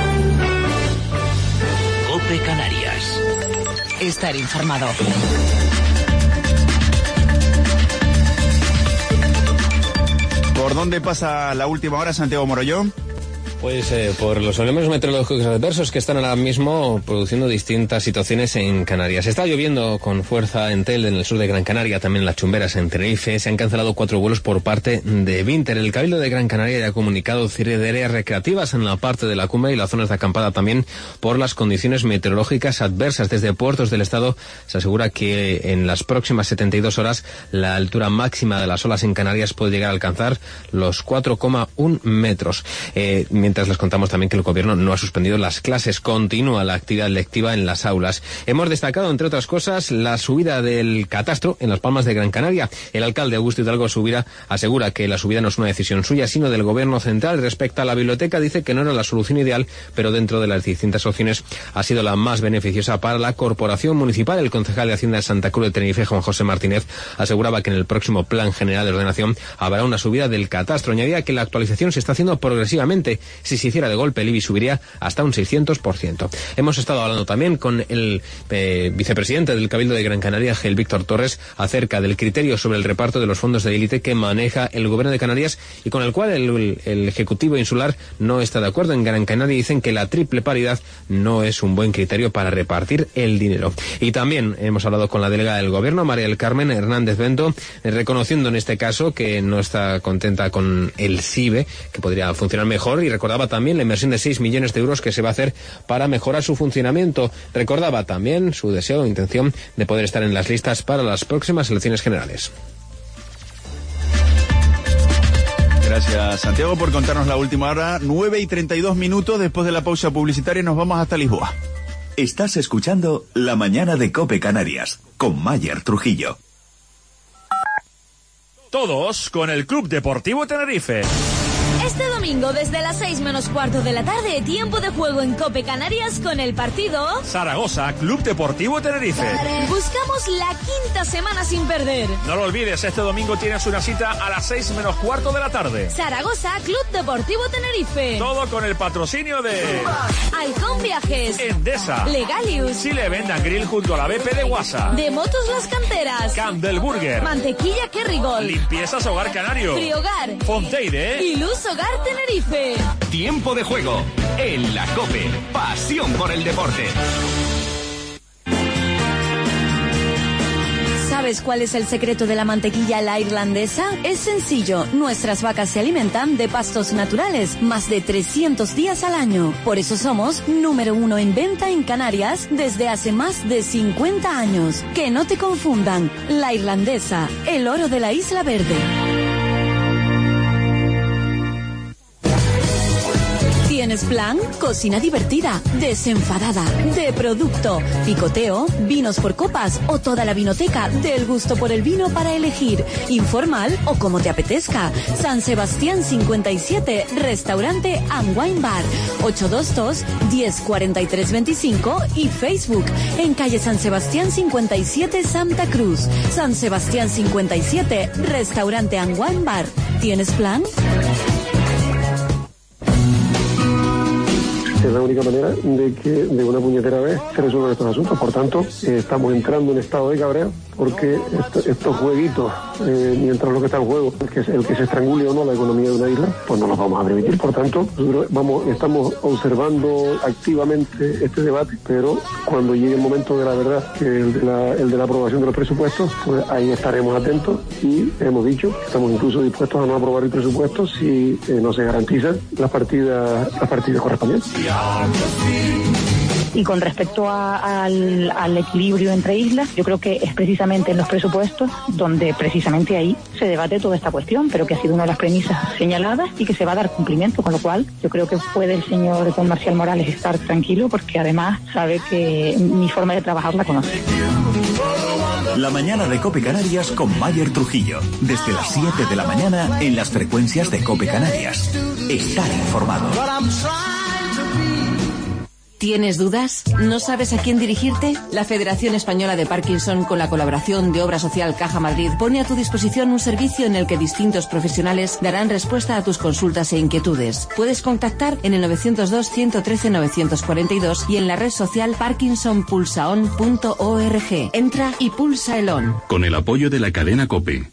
COPE Canarias. Estar informado. ¿Por dónde pasa la última hora, Santiago Morollón? Pues eh, por los fenómenos meteorológicos adversos que están ahora mismo produciendo distintas situaciones en Canarias. Está lloviendo con fuerza en Telde, en el sur de Gran Canaria, también en Las Chumberas, en Tenerife. Se han cancelado cuatro vuelos por parte de Vinter. El Cabildo de Gran Canaria ya ha comunicado cierre de áreas recreativas en la parte de la cumbre y las zonas de acampada también por las condiciones meteorológicas adversas. Desde puertos del estado se asegura que en las próximas setenta y dos horas la altura máxima de las olas en Canarias puede llegar a alcanzar los cuatro coma uno metros. Eh, Mientras les contamos también que el gobierno no ha suspendido las clases, continúa la actividad lectiva en las aulas. Hemos destacado, entre otras cosas, la subida del catastro en Las Palmas de Gran Canaria. El alcalde Augusto Hidalgo Subira asegura que la subida no es una decisión suya, sino del gobierno central. Respecto a la biblioteca, dice que no era la solución ideal, pero dentro de las distintas opciones ha sido la más beneficiosa para la corporación municipal. El concejal de Hacienda de Santa Cruz de Tenerife, Juan José Martínez, aseguraba que en el próximo Plan General de Ordenación habrá una subida del catastro. Añadía que la actualización se está haciendo progresivamente. Si se hiciera de golpe, el I B I subiría hasta un seiscientos por ciento. Hemos estado hablando también con el eh, vicepresidente del Cabildo de Gran Canaria, Gel Víctor Torres, acerca del criterio sobre el reparto de los fondos de élite que maneja el Gobierno de Canarias y con el cual el, el, el Ejecutivo Insular no está de acuerdo. En Gran Canaria dicen que la triple paridad no es un buen criterio para repartir el dinero. Y también hemos hablado con la delegada del Gobierno, María del Carmen Hernández Bento, eh, reconociendo en este caso que no está contenta con el S I B E, que podría funcionar mejor, y recordaba también la inversión de seis millones de euros que se va a hacer para mejorar su funcionamiento. Recordaba también su deseo e intención de poder estar en las listas para las próximas elecciones generales. Gracias, Santiago, por contarnos la última hora. nueve y treinta y dos minutos después de la pausa publicitaria nos vamos hasta Lisboa. Estás escuchando La Mañana de COPE Canarias con Mayer Trujillo. Todos con el Club Deportivo Tenerife. Este domingo, desde las seis menos cuarto de la tarde, tiempo de juego en COPE Canarias con el partido Zaragoza Club Deportivo Tenerife. Buscamos la quinta semana sin perder. No lo olvides, este domingo tienes una cita a las seis menos cuarto de la tarde. Zaragoza Club Deportivo Tenerife. Todo con el patrocinio de Halcón Viajes, Endesa, Legalius, Chile Vendan Grill junto a la B P de Guasa, De Motos Las Canteras, Candel Burger, Mantequilla Kerrigol, Limpiezas Hogar Canario, Friogar, Fonteide y Luz Hogar Tenerife. Tiempo de juego en la COPE. Pasión por el deporte. ¿Sabes cuál es el secreto de la mantequilla a la irlandesa? Es sencillo. Nuestras vacas se alimentan de pastos naturales más de trescientos días al año. Por eso somos número uno en venta en Canarias desde hace más de cincuenta años. Que no te confundan. La irlandesa, el oro de la Isla Verde. ¿Tienes plan? Cocina divertida, desenfadada, de producto, picoteo, vinos por copas o toda la vinoteca del gusto por el vino para elegir. Informal o como te apetezca. San Sebastián cincuenta y siete, Restaurante and Wine Bar. ocho dos dos, diez cuarenta y tres veinticinco y Facebook en calle San Sebastián cincuenta y siete, Santa Cruz. San Sebastián cincuenta y siete, Restaurante and Wine Bar. ¿Tienes plan? Es la única manera de que de una puñetera vez se resuelvan estos asuntos. Por tanto, eh, estamos entrando en estado de cabreo porque esto, estos jueguitos, eh, mientras lo que está en juego, el que, el que se estrangule o no la economía de una isla, pues no los vamos a permitir. Por tanto, nosotros vamos, estamos observando activamente este debate, pero cuando llegue el momento de la verdad, que el de la, el de la aprobación de los presupuestos, pues ahí estaremos atentos y hemos dicho que estamos incluso dispuestos a no aprobar el presupuesto si eh, no se garantizan las partidas, las partidas correspondientes. Y con respecto a, al, al equilibrio entre islas, yo creo que es precisamente en los presupuestos donde precisamente ahí se debate toda esta cuestión, pero que ha sido una de las premisas señaladas y que se va a dar cumplimiento, con lo cual yo creo que puede el señor don Marcial Morales estar tranquilo, porque además sabe que mi forma de trabajar la conoce. La mañana de COPE Canarias con Mayer Trujillo, desde las siete de la mañana en las frecuencias de COPE Canarias. Estar informado. ¿Tienes dudas? ¿No sabes a quién dirigirte? La Federación Española de Parkinson, con la colaboración de Obra Social Caja Madrid, pone a tu disposición un servicio en el que distintos profesionales darán respuesta a tus consultas e inquietudes. Puedes contactar en el novecientos dos, ciento trece, novecientos cuarenta y dos y en la red social parkinson pulsa on punto org. Entra y pulsa el on. Con el apoyo de la cadena COPE.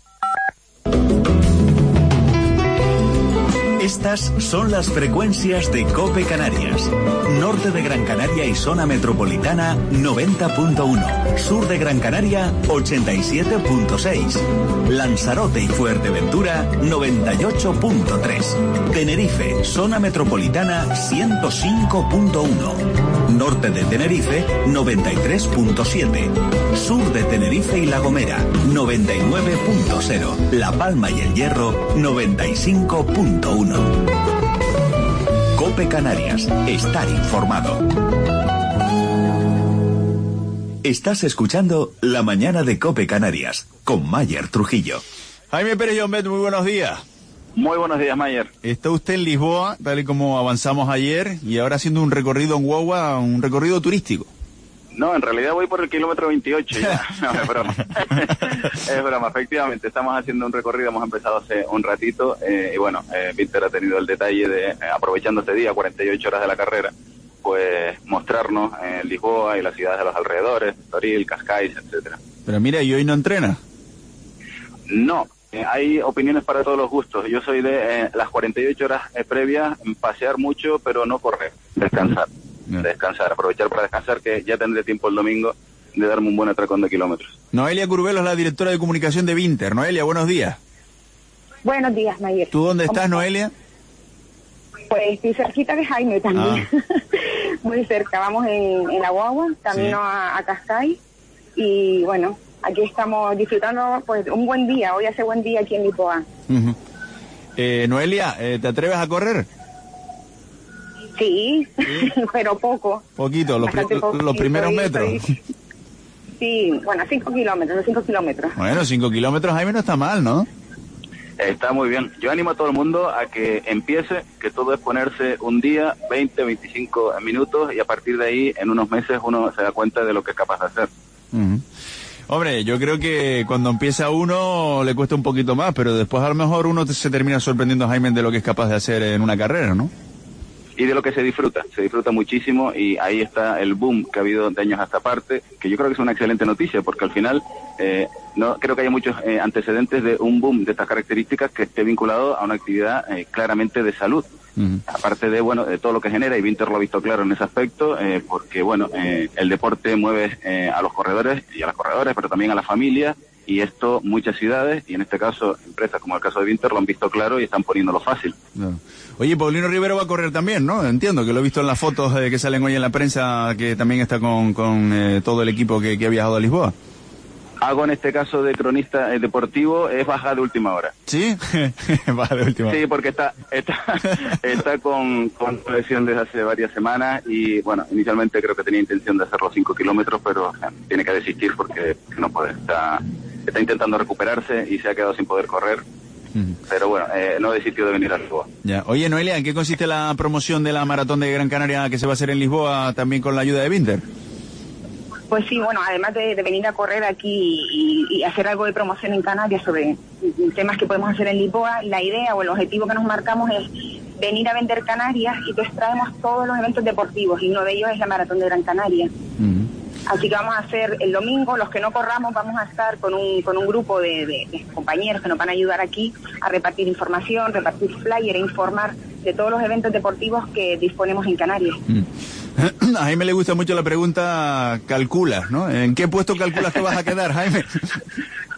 Estas son las frecuencias de COPE Canarias. Norte de Gran Canaria y zona metropolitana noventa punto uno. Sur de Gran Canaria ochenta y siete punto seis. Lanzarote y Fuerteventura noventa y ocho punto tres. Tenerife, zona metropolitana ciento cinco punto uno. Norte de Tenerife noventa y tres punto siete. Sur de Tenerife y La Gomera noventa y nueve punto cero. La Palma y El Hierro noventa y cinco punto uno. COPE Canarias. Estar informado. Estás escuchando La mañana de COPE Canarias con Mayer Trujillo. Jaime Pérez Llombet, muy buenos días. Muy buenos días, Mayer. Está usted en Lisboa, tal y como avanzamos ayer, y ahora haciendo un recorrido en guagua, un recorrido turístico. No, en realidad voy por el kilómetro veintiocho ya. No, es broma. Es broma, efectivamente. Estamos haciendo un recorrido, hemos empezado hace un ratito, eh, y bueno, eh, Víctor ha tenido el detalle de, eh, aprovechando este día, cuarenta y ocho horas de la carrera, pues mostrarnos eh, Lisboa y las ciudades de los alrededores, Toril, Cascais, etcétera. Pero mira, ¿y hoy no entrena? No. Eh, hay opiniones para todos los gustos. Yo soy de eh, las cuarenta y ocho horas eh, previas, pasear mucho, pero no correr, descansar. Yeah. Descansar, aprovechar para descansar, que ya tendré tiempo el domingo de darme un buen atracón de kilómetros. Noelia Curvelo es la directora de comunicación de Vinter. Noelia, buenos días. Buenos días, Mayer. ¿Tú dónde estás, Noelia? Pues estoy cerquita de Jaime también. Ah. Muy cerca, vamos en, en la guagua, camino sí. a, a Cascais, y bueno, aquí estamos disfrutando pues un buen día. Hoy hace buen día aquí en Lisboa. Uh-huh. eh, Noelia, eh, ¿te atreves a correr? Sí, ¿Sí? pero poco. Poquito, los, pri los primeros estoy, metros. Estoy... Sí, bueno, cinco kilómetros, cinco kilómetros. Bueno, cinco kilómetros, Jaime, no está mal, ¿no? Está muy bien. Yo animo a todo el mundo a que empiece, que todo es ponerse un día, veinte, veinticinco minutos, y a partir de ahí, en unos meses, uno se da cuenta de lo que es capaz de hacer. Uh-huh. Hombre, yo creo que cuando empieza uno le cuesta un poquito más, pero después a lo mejor uno se termina sorprendiendo, Jaime, de lo que es capaz de hacer en una carrera, ¿no? Y de lo que se disfruta, se disfruta muchísimo, y ahí está el boom que ha habido de años a esta parte, que yo creo que es una excelente noticia, porque al final eh, no creo que haya muchos eh, antecedentes de un boom de estas características que esté vinculado a una actividad eh, claramente de salud. Uh-huh. Aparte de, bueno, de todo lo que genera, y Vinter lo ha visto claro en ese aspecto, eh, porque, bueno, eh, el deporte mueve eh, a los corredores y a las corredoras, pero también a las familias, y esto muchas ciudades, y en este caso empresas como el caso de Vinter, lo han visto claro y están poniéndolo fácil. No. Oye, Paulino Rivero va a correr también, ¿no? Entiendo que lo he visto en las fotos eh, que salen hoy en la prensa, que también está con, con eh, todo el equipo que, que ha viajado a Lisboa. Hago en este caso de cronista eh, deportivo, es baja de última hora. ¿Sí? Baja de última hora. Sí, porque está está, está con, con lesión desde hace varias semanas, y bueno, inicialmente creo que tenía intención de hacer los cinco kilómetros, pero eh, tiene que desistir porque no puede, está, está intentando recuperarse y se ha quedado sin poder correr. Uh-huh. Pero bueno, eh, no desistió de venir a Lisboa. Ya. Oye, Noelia, ¿en qué consiste la promoción de la Maratón de Gran Canaria que se va a hacer en Lisboa también con la ayuda de Vinter? Pues sí, bueno, además de, de venir a correr aquí y, y hacer algo de promoción en Canarias sobre temas que podemos hacer en Lisboa, la idea o el objetivo que nos marcamos es venir a vender Canarias, y pues traemos todos los eventos deportivos, y uno de ellos es la Maratón de Gran Canaria. Uh-huh. Así que vamos a hacer el domingo, los que no corramos vamos a estar con un con un grupo de, de, de compañeros que nos van a ayudar aquí a repartir información, repartir flyer e informar de todos los eventos deportivos que disponemos en Canarias. Mm. A Jaime le gusta mucho la pregunta, calculas, ¿no? ¿En qué puesto calculas que vas a quedar, Jaime?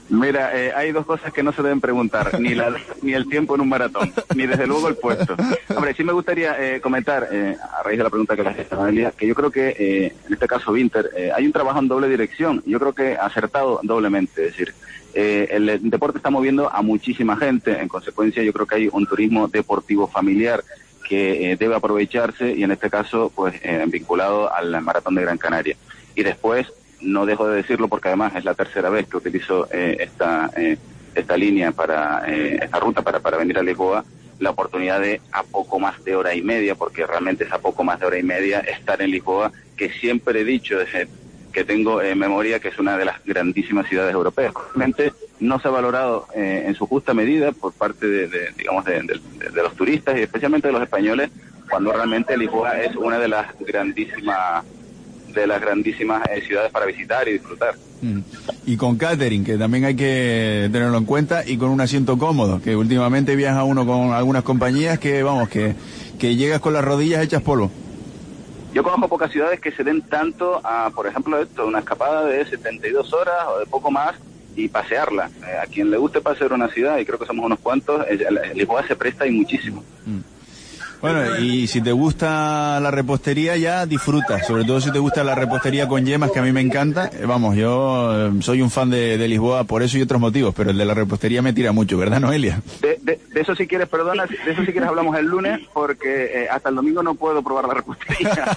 Mira, eh, hay dos cosas que no se deben preguntar, ni la ni el tiempo en un maratón, ni desde luego el puesto. Hombre, sí me gustaría eh, comentar, eh, a raíz de la pregunta que le hacía Noelia, que yo creo que, eh, en este caso Vinter, eh, hay un trabajo en doble dirección, yo creo que acertado doblemente, es decir, eh, el, el deporte está moviendo a muchísima gente, en consecuencia yo creo que hay un turismo deportivo familiar que eh, debe aprovecharse y en este caso, pues, eh, vinculado al Maratón de Gran Canaria. Y después, no dejo de decirlo porque además es la tercera vez que utilizo eh, esta eh, esta línea para eh, esta ruta para para venir a Lisboa, la oportunidad de a poco más de hora y media, porque realmente es a poco más de hora y media estar en Lisboa, que siempre he dicho desde que tengo en eh, memoria que es una de las grandísimas ciudades europeas. Realmente no se ha valorado eh, en su justa medida por parte de, de digamos de, de, de los turistas y especialmente de los españoles, cuando realmente Lisboa es una de las grandísimas de las grandísimas eh, ciudades para visitar y disfrutar. Mm. Y con catering, que también hay que tenerlo en cuenta, y con un asiento cómodo, que últimamente viaja uno con algunas compañías que, vamos, que, que llegas con las rodillas hechas polvo. Yo conozco pocas ciudades que se den tanto a, por ejemplo, esto, una escapada de setenta y dos horas o de poco más y pasearla. Eh, a quien le guste pasear una ciudad, y creo que somos unos cuantos, eh, Lisboa se presta y muchísimo. Mm. Bueno, y si te gusta la repostería ya disfruta, sobre todo si te gusta la repostería con yemas, que a mí me encanta. Vamos, yo eh, soy un fan de, de Lisboa por eso y otros motivos, pero el de la repostería me tira mucho, ¿verdad, Noelia? De, de, de eso si quieres, perdona, de eso si quieres hablamos el lunes, porque eh, hasta el domingo no puedo probar la repostería.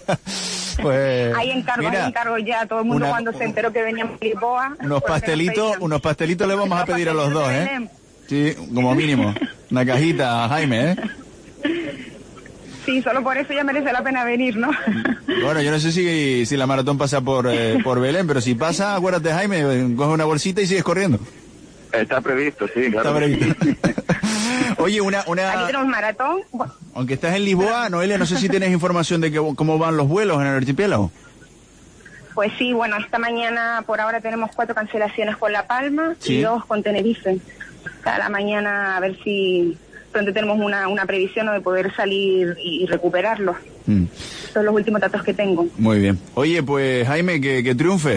Pues, hay encargo, mira, hay encargo ya, todo el mundo una, cuando se enteró que veníamos a Lisboa. Unos pastelitos, unos pastelitos le vamos a pedir a los dos, ¿eh? Sí, como mínimo. Una cajita, Jaime, ¿eh? Sí, solo por eso ya merece la pena venir, ¿no? Bueno, yo no sé si, si la maratón pasa por, eh, por Belén, pero si pasa, acuérdate, Jaime, coge una bolsita y sigues corriendo. Está previsto, sí, claro. Está previsto. Oye, una, una... Aquí tenemos maratón. Aunque estás en Lisboa, Noelia, no sé si tienes información de que, cómo van los vuelos en el archipiélago. Pues sí, bueno, esta mañana por ahora tenemos cuatro cancelaciones con La Palma, ¿sí?, y dos con Tenerife. A la mañana a ver si pronto tenemos una, una previsión, ¿no?, de poder salir y, y recuperarlos. Mm. Son los últimos datos que tengo. Muy bien. Oye, pues Jaime, que, que triunfe.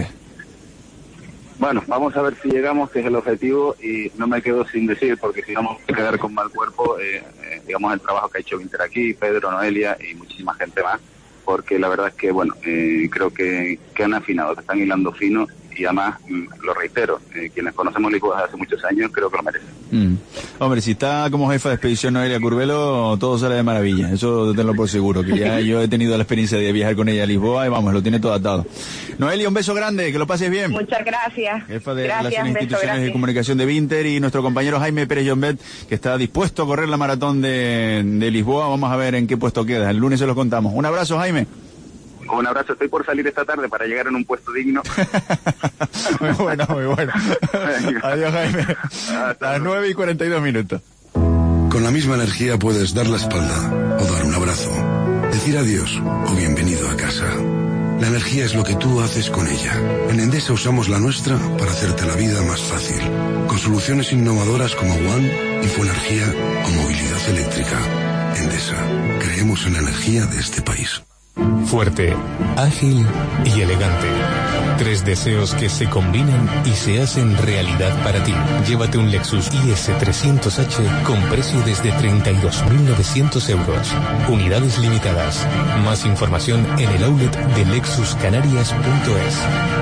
Bueno, vamos a ver si llegamos, que es el objetivo, y no me quedo sin decir, porque si no vamos a quedar con mal cuerpo, eh, eh, digamos, el trabajo que ha hecho Vinter aquí, Pedro, Noelia y muchísima gente más, porque la verdad es que, bueno, eh, creo que, que han afinado, que están hilando fino, y además, lo reitero, eh, quienes conocemos Lisboa desde hace muchos años, creo que lo merecen. Mm. Hombre, si está como jefa de expedición Noelia Curbelo, todo sale de maravilla, eso tenlo por seguro, que ya yo he tenido la experiencia de viajar con ella a Lisboa y vamos, lo tiene todo atado. Noelia, un beso grande, que lo pases bien. Muchas gracias. Jefa de gracias, Relaciones beso, Institucionales gracias. y Comunicación de Vinter, y nuestro compañero Jaime Pérez Llombet, que está dispuesto a correr la maratón de, de Lisboa. Vamos a ver en qué puesto queda, el lunes se lo contamos. Un abrazo, Jaime. Un abrazo, estoy por salir esta tarde para llegar en un puesto digno. Muy bueno, muy bueno. Adiós, Jaime. A las nueve y cuarenta y dos minutos. Con la misma energía puedes dar la espalda o dar un abrazo, decir adiós o bienvenido a casa. La energía es lo que tú haces con ella. En Endesa usamos la nuestra para hacerte la vida más fácil, con soluciones innovadoras como One, Infoenergía o movilidad eléctrica. Endesa, creemos en la energía de este país. Fuerte, ágil y elegante. Tres deseos que se combinan y se hacen realidad para ti. Llévate un Lexus I S trescientos H con precio desde treinta y dos mil novecientos euros. Unidades limitadas. Más información en el outlet de lexus canarias punto es.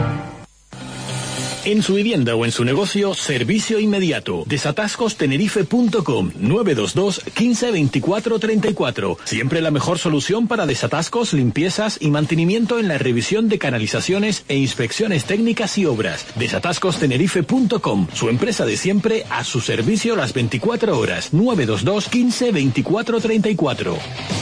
En su vivienda o en su negocio, servicio inmediato. desatascos tenerife punto com, nueve dos dos, quince, veinticuatro, treinta y cuatro. Siempre la mejor solución para desatascos, limpiezas y mantenimiento en la revisión de canalizaciones e inspecciones técnicas y obras. desatascos tenerife punto com, su empresa de siempre a su servicio las veinticuatro horas. nueve dos dos, quince, veinticuatro, treinta y cuatro.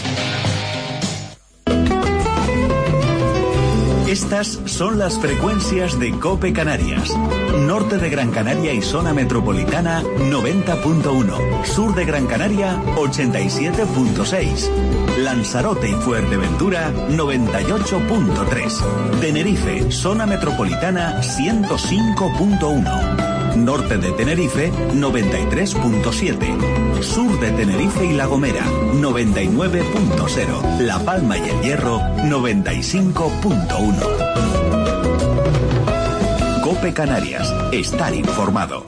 Estas son las frecuencias de COPE Canarias. Norte de Gran Canaria y zona metropolitana noventa punto uno. Sur de Gran Canaria ochenta y siete punto seis. Lanzarote y Fuerteventura noventa y ocho punto tres. Tenerife, zona metropolitana ciento cinco punto uno. Norte de Tenerife noventa y tres punto siete. Sur de Tenerife y La Gomera noventa y nueve punto cero. La Palma y El Hierro noventa y cinco punto uno. COPE Canarias. Estar informado.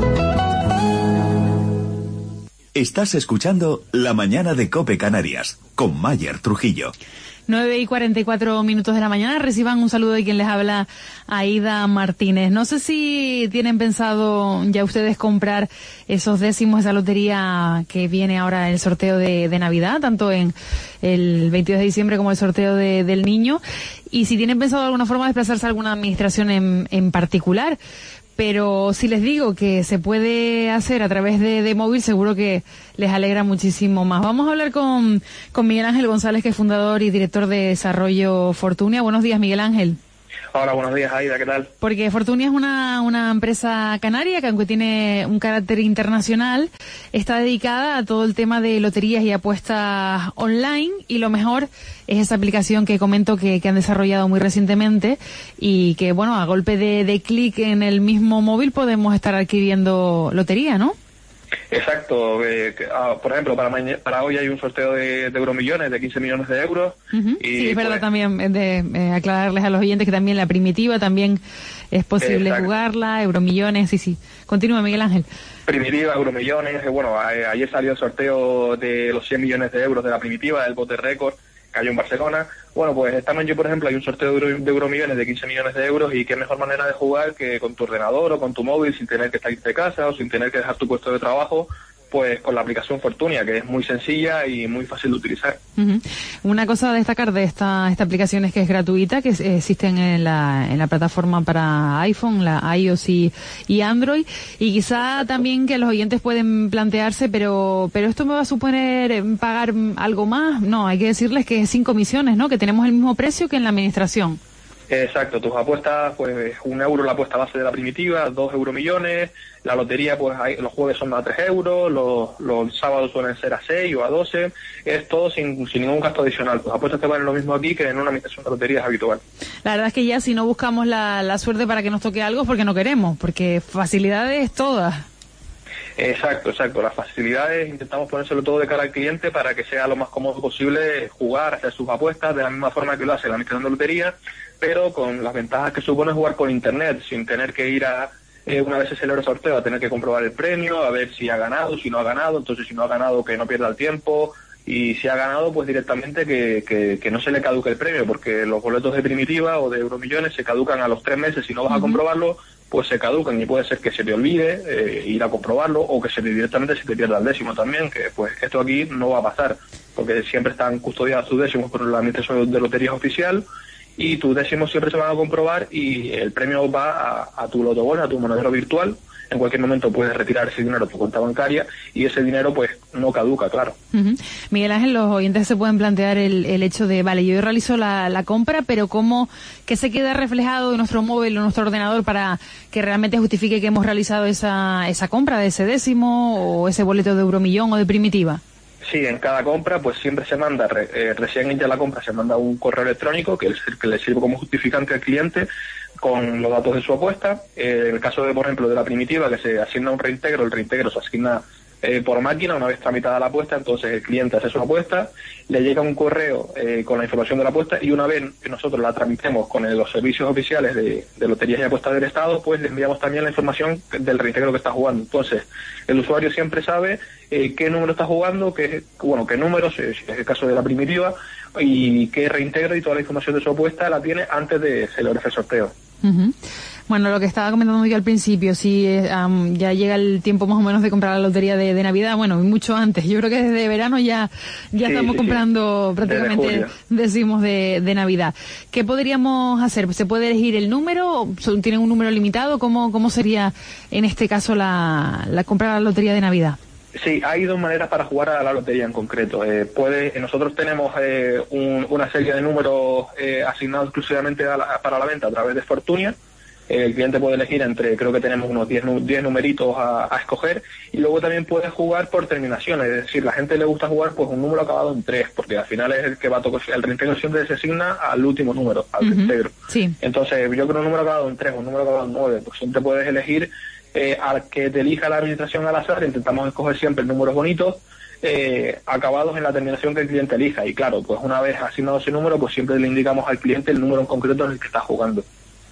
Estás escuchando La Mañana de COPE Canarias con Mayer Trujillo. nueve y cuarenta y cuatro minutos de la mañana. Reciban un saludo de quien les habla, Aida Martínez. No sé si tienen pensado ya ustedes comprar esos décimos de esa lotería que viene ahora el sorteo de, de Navidad, tanto en el veintidós de diciembre como el sorteo de, del niño, y si tienen pensado de alguna forma desplazarse a alguna administración en, en particular. Pero si les digo que se puede hacer a través de, de móvil, seguro que les alegra muchísimo más. Vamos a hablar con, con Miguel Ángel González, que es fundador y director de Desarrollo Fortunia. Buenos días, Miguel Ángel. Hola, buenos días, Aida, ¿qué tal? Porque Fortunia es una, una empresa canaria que, aunque tiene un carácter internacional, está dedicada a todo el tema de loterías y apuestas online, y lo mejor es esa aplicación que comento que, que han desarrollado muy recientemente y que, bueno, a golpe de, de clic en el mismo móvil podemos estar adquiriendo lotería, ¿no? Exacto, eh, que, ah, por ejemplo, para mañana, para hoy hay un sorteo de, de euromillones, de quince millones de euros. Uh-huh. Y, sí, es verdad, pues, también de eh, aclararles a los oyentes que también la primitiva también es posible exacto. jugarla, euromillones, sí, sí. Continúa, Miguel Ángel. Primitiva, euromillones, eh, bueno, a, ayer salió el sorteo de los cien millones de euros de la primitiva, del bote récord, cayó en Barcelona. Bueno, pues también yo, por ejemplo, hay un sorteo de, euro, de euromillones de quince millones de euros, y qué mejor manera de jugar que con tu ordenador o con tu móvil, sin tener que salir de casa o sin tener que dejar tu puesto de trabajo, pues con la aplicación Fortunia, que es muy sencilla y muy fácil de utilizar. Uh-huh. Una cosa a destacar de esta esta aplicación es que es gratuita, que existen en la en la plataforma para iPhone, la iOS y, y Android, y quizá también que los oyentes pueden plantearse, pero pero esto me va a suponer pagar algo más. No, hay que decirles que es sin comisiones, ¿no? Que tenemos el mismo precio que en la administración. Exacto, tus apuestas, pues un euro la apuesta base de la primitiva, dos euromillones, la lotería, pues hay, los jueves son a tres euros, los, los sábados suelen ser a seis o a doce, es todo sin, sin ningún gasto adicional. Tus apuestas te valen lo mismo aquí que en una administración de loterías habitual. La verdad es que ya si no buscamos la, la suerte para que nos toque algo es porque no queremos, porque facilidades todas. Exacto, exacto. Las facilidades intentamos ponérselo todo de cara al cliente para que sea lo más cómodo posible jugar, hacer sus apuestas de la misma forma que lo hace la administración de lotería, pero con las ventajas que supone jugar por internet, sin tener que ir a, eh, una vez se celebra el sorteo, a tener que comprobar el premio, a ver si ha ganado, si no ha ganado. Entonces, si no ha ganado, que no pierda el tiempo, y si ha ganado, pues directamente que, que, que no se le caduque el premio, porque los boletos de primitiva o de euromillones se caducan a los tres meses. Si no vas uh-huh. a comprobarlo, pues se caducan, y puede ser que se te olvide eh, ir a comprobarlo, o que se te, directamente se te pierda el décimo también, que pues esto aquí no va a pasar, porque siempre están custodiados tus décimos por la administración de loterías oficial, y tus décimos siempre se van a comprobar, y el premio va a, a tu lotobón, a tu monedero virtual. En cualquier momento puedes retirar ese dinero a tu cuenta bancaria, y ese dinero pues no caduca, claro. Uh-huh. Miguel Ángel, los oyentes se pueden plantear el, el hecho de, vale, yo realizo la, la compra, pero ¿cómo que se queda reflejado en nuestro móvil o en nuestro ordenador para que realmente justifique que hemos realizado esa, esa compra de ese décimo o ese boleto de euromillón o de primitiva? Sí, en cada compra pues siempre se manda, eh, recién hecha la compra, se manda un correo electrónico que, es el que le sirve como justificante al cliente con los datos de su apuesta. Eh, en el caso de, por ejemplo, de la primitiva, que se asigna un reintegro, el reintegro se asigna eh, por máquina una vez tramitada la apuesta. Entonces el cliente hace su apuesta, le llega un correo eh, con la información de la apuesta, y una vez que nosotros la tramitemos con el, los servicios oficiales de, de loterías y apuestas del Estado, pues le enviamos también la información del reintegro que está jugando. Entonces el usuario siempre sabe eh, qué número está jugando, qué, bueno, qué números, eh, si es el caso de la primitiva, y qué reintegro, y toda la información de su apuesta la tiene antes de celebrarse el sorteo. Uh-huh. Bueno, lo que estaba comentando yo al principio, si um, ya llega el tiempo más o menos de comprar la lotería de, de Navidad, bueno, mucho antes. Yo creo que desde verano ya ya sí, estamos sí, comprando sí. prácticamente decimos de, de Navidad. ¿Qué podríamos hacer? ¿Se puede elegir el número? ¿Tienen un número limitado? ¿Cómo cómo sería en este caso la, la compra de la lotería de Navidad? Sí, hay dos maneras para jugar a la lotería en concreto. Eh, puede, nosotros tenemos eh, un, una serie de números eh, asignados exclusivamente a la, para la venta a través de Fortunia. Eh, el cliente puede elegir entre, creo que tenemos unos diez numeritos a, a escoger, y luego también puede jugar por terminaciones. Es decir, la gente le gusta jugar pues un número acabado en tres, porque al final es el que va a tocar. El reintegro siempre se asigna al último número, al uh-huh. reintegro. Sí. Entonces, yo creo un número acabado en tres, un número acabado en nueve, pues siempre puedes elegir Eh, al que te elija la administración al azar. Intentamos escoger siempre números bonitos, eh, acabados en la terminación que el cliente elija, y claro, pues una vez asignado ese número, pues siempre le indicamos al cliente el número en concreto en el que está jugando.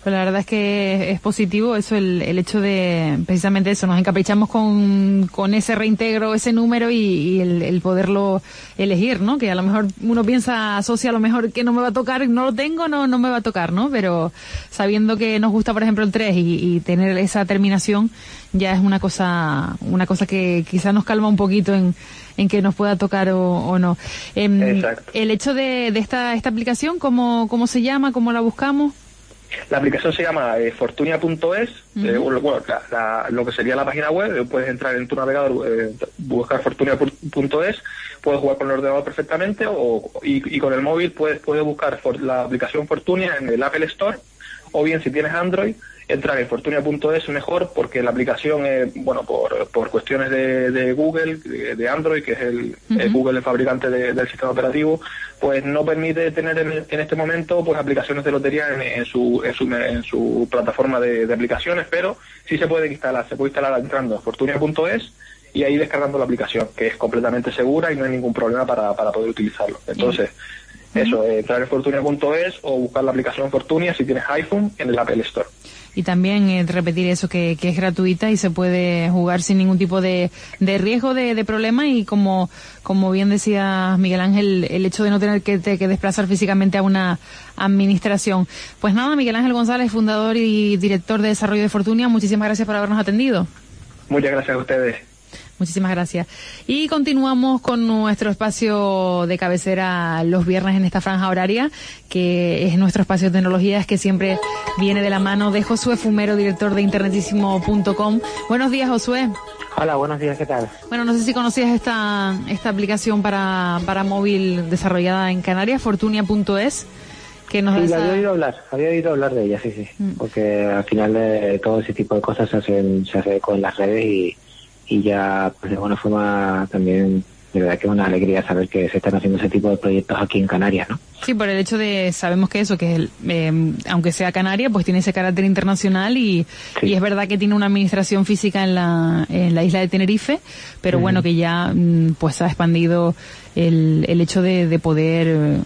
Pues la verdad es que es positivo eso, el, el hecho de, precisamente eso, nos encaprichamos con, con ese reintegro, ese número y, y el, el poderlo elegir, ¿no? Que a lo mejor uno piensa, asocia a lo mejor que no me va a tocar, no lo tengo, no, no me va a tocar, ¿no? Pero sabiendo que nos gusta, por ejemplo, el tres y, y tener esa terminación, ya es una cosa, una cosa que quizás nos calma un poquito en, en que nos pueda tocar o, o no. Eh, el hecho de, de esta, esta aplicación, ¿cómo, cómo se llama? ¿Cómo la buscamos? La aplicación se llama eh, fortunia punto es, uh-huh. eh, bueno, la, la, lo que sería la página web, eh, puedes entrar en tu navegador, eh, buscar fortunia punto es, puedes jugar con el ordenador perfectamente o y, y con el móvil puedes, puedes buscar for, la aplicación Fortunia en el Apple Store, o bien si tienes Android, entrar en fortunia punto es mejor, porque la aplicación, eh, bueno, por, por cuestiones de, de Google, de, de Android, que es el, uh-huh. el Google el fabricante de, del sistema operativo, pues no permite tener en, en este momento pues aplicaciones de lotería en, en su en su, en su plataforma de, de aplicaciones, pero sí se puede instalar, se puede instalar entrando a fortunia punto es y ahí descargando la aplicación, que es completamente segura y no hay ningún problema para, para poder utilizarlo. Entonces, uh-huh. eso, eh, entrar en fortunia punto es o buscar la aplicación Fortunia si tienes iPhone en el Apple Store. Y también eh, repetir eso, que, que es gratuita y se puede jugar sin ningún tipo de, de riesgo, de, de problema, y como como bien decía Miguel Ángel, el hecho de no tener que, te, que desplazar físicamente a una administración. Pues nada, Miguel Ángel González, fundador y director de desarrollo de Fortunia, muchísimas gracias por habernos atendido. Muchas gracias a ustedes. Muchísimas gracias. Y continuamos con nuestro espacio de cabecera los viernes en esta franja horaria, que es nuestro espacio de tecnologías, que siempre viene de la mano de Josué Fumero, director de internetísimo punto com. Buenos días, Josué. Hola, buenos días, ¿qué tal? Bueno, no sé si conocías esta esta aplicación para, para móvil desarrollada en Canarias, fortunia punto es. Que nos sí, esa... había oído hablar, había oído hablar de ella, sí, sí. Mm. Porque al final de todo ese tipo de cosas se hacen, se hace con las redes y y ya pues de alguna forma también de verdad que es una alegría saber que se están haciendo ese tipo de proyectos aquí en Canarias, ¿no? Sí, por el hecho de, sabemos que eso, que el, eh, aunque sea Canaria, pues tiene ese carácter internacional y, sí. y es verdad que tiene una administración física en la, en la isla de Tenerife, pero uh-huh. bueno, que ya pues ha expandido el, el hecho de, de poder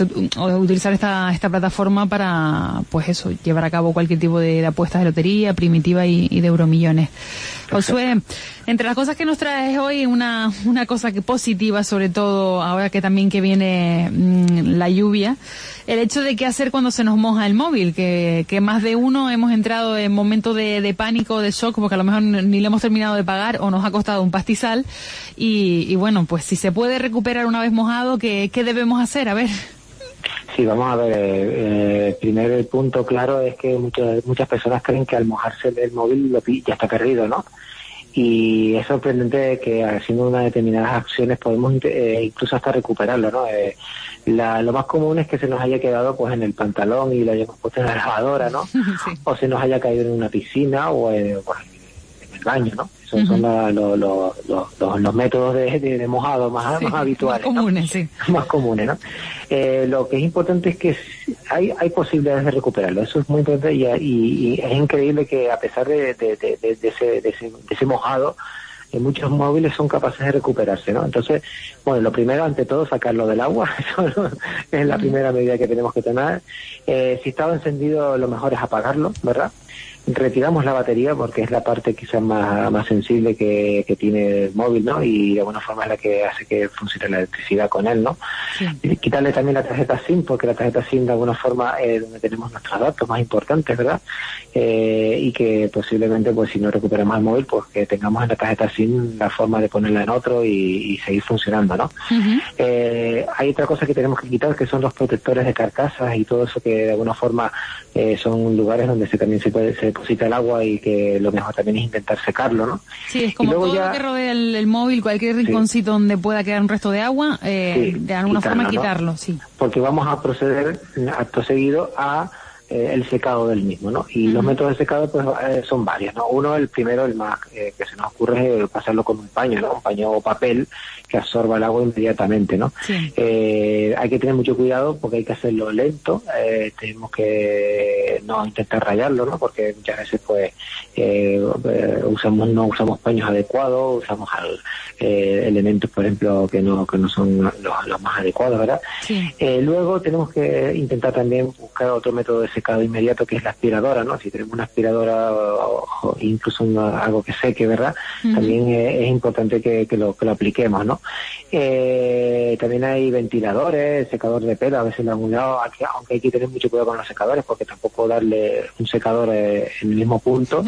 o utilizar esta, esta plataforma para, pues eso, llevar a cabo cualquier tipo de, de apuestas de lotería, primitiva y, y de euromillones. Josué, entre las cosas que nos traes hoy, una, una cosa que positiva, sobre todo ahora que también que viene mmm, la lluvia, el hecho de qué hacer cuando se nos moja el móvil, que, que más de uno hemos entrado en momentos de, de pánico, de shock, porque a lo mejor ni le hemos terminado de pagar o nos ha costado un pastizal, y, y bueno, pues si se puede recuperar una vez mojado, ¿qué, qué debemos hacer? A ver. Sí, vamos a ver, eh, el primer punto claro es que muchas muchas personas creen que al mojarse el móvil lo, ya está perdido, ¿no? Y es sorprendente que haciendo unas determinadas acciones podemos eh, incluso hasta recuperarlo, ¿no? Eh, la, lo más común es que se nos haya quedado pues en el pantalón y lo hayamos puesto en la lavadora, ¿no? Sí. O se nos haya caído en una piscina o en, pues, en el baño, ¿no? Esos uh-huh. son la, lo, lo, lo, los, los métodos de, de, de mojado más, sí, más habituales, más comunes, ¿no? Sí. Más comunes, ¿no? Eh, lo que es importante es que hay hay posibilidades de recuperarlo, eso es muy importante y, y, y es increíble que a pesar de, de, de, de, de, ese, de, ese, de ese mojado, eh, muchos móviles son capaces de recuperarse, ¿no? Entonces, bueno, lo primero, ante todo, sacarlo del agua, eso es la primera medida que tenemos que tomar. Eh, si estaba encendido, lo mejor es apagarlo, ¿verdad? Retiramos la batería porque es la parte quizás más, más sensible que, que tiene el móvil, ¿no? Y de alguna forma es la que hace que funcione la electricidad con él, ¿no? Sí. Y quitarle también la tarjeta SIM, porque la tarjeta SIM de alguna forma es donde tenemos nuestros datos más importantes, ¿verdad? Eh, y que posiblemente, pues si no recuperamos el móvil, pues que tengamos en la tarjeta SIM la forma de ponerla en otro y, y seguir funcionando, ¿no? Uh-huh. Eh, hay otra cosa que tenemos que quitar, que son los protectores de carcasas y todo eso que de alguna forma eh, son lugares donde se también se puede se deposita el agua y que lo mejor también es intentar secarlo, ¿no? Sí, es como todo ya, lo que rodea el, el móvil, cualquier rinconcito sí. donde pueda quedar un resto de agua, eh, sí, de alguna quitarlo, forma quitarlo, ¿no? Sí. Porque vamos a proceder acto seguido a eh, el secado del mismo, ¿no? Y uh-huh. los métodos de secado pues eh, son varios, ¿no? Uno, el primero, el más eh, que se nos ocurre es pasarlo con un paño, ¿no? Un paño o papel que absorba el agua inmediatamente, ¿no? Sí. Eh, hay que tener mucho cuidado porque hay que hacerlo lento, eh, tenemos que no intentar rayarlo, ¿no? Porque muchas veces pues eh, usamos no usamos paños adecuados, usamos al, eh, elementos, por ejemplo, que no que no son los, los más adecuados, ¿verdad? Sí. Eh, luego tenemos que intentar también buscar otro método de secado secado inmediato, que es la aspiradora, ¿no? Si tenemos una aspiradora o, o incluso una, algo que seque, ¿verdad? Uh-huh. También eh, es importante que, que, lo, que lo apliquemos, ¿no? Eh, también hay ventiladores, secador de pelo, a veces lo han unido, aunque hay que tener mucho cuidado con los secadores, porque tampoco darle un secador eh, en el mismo punto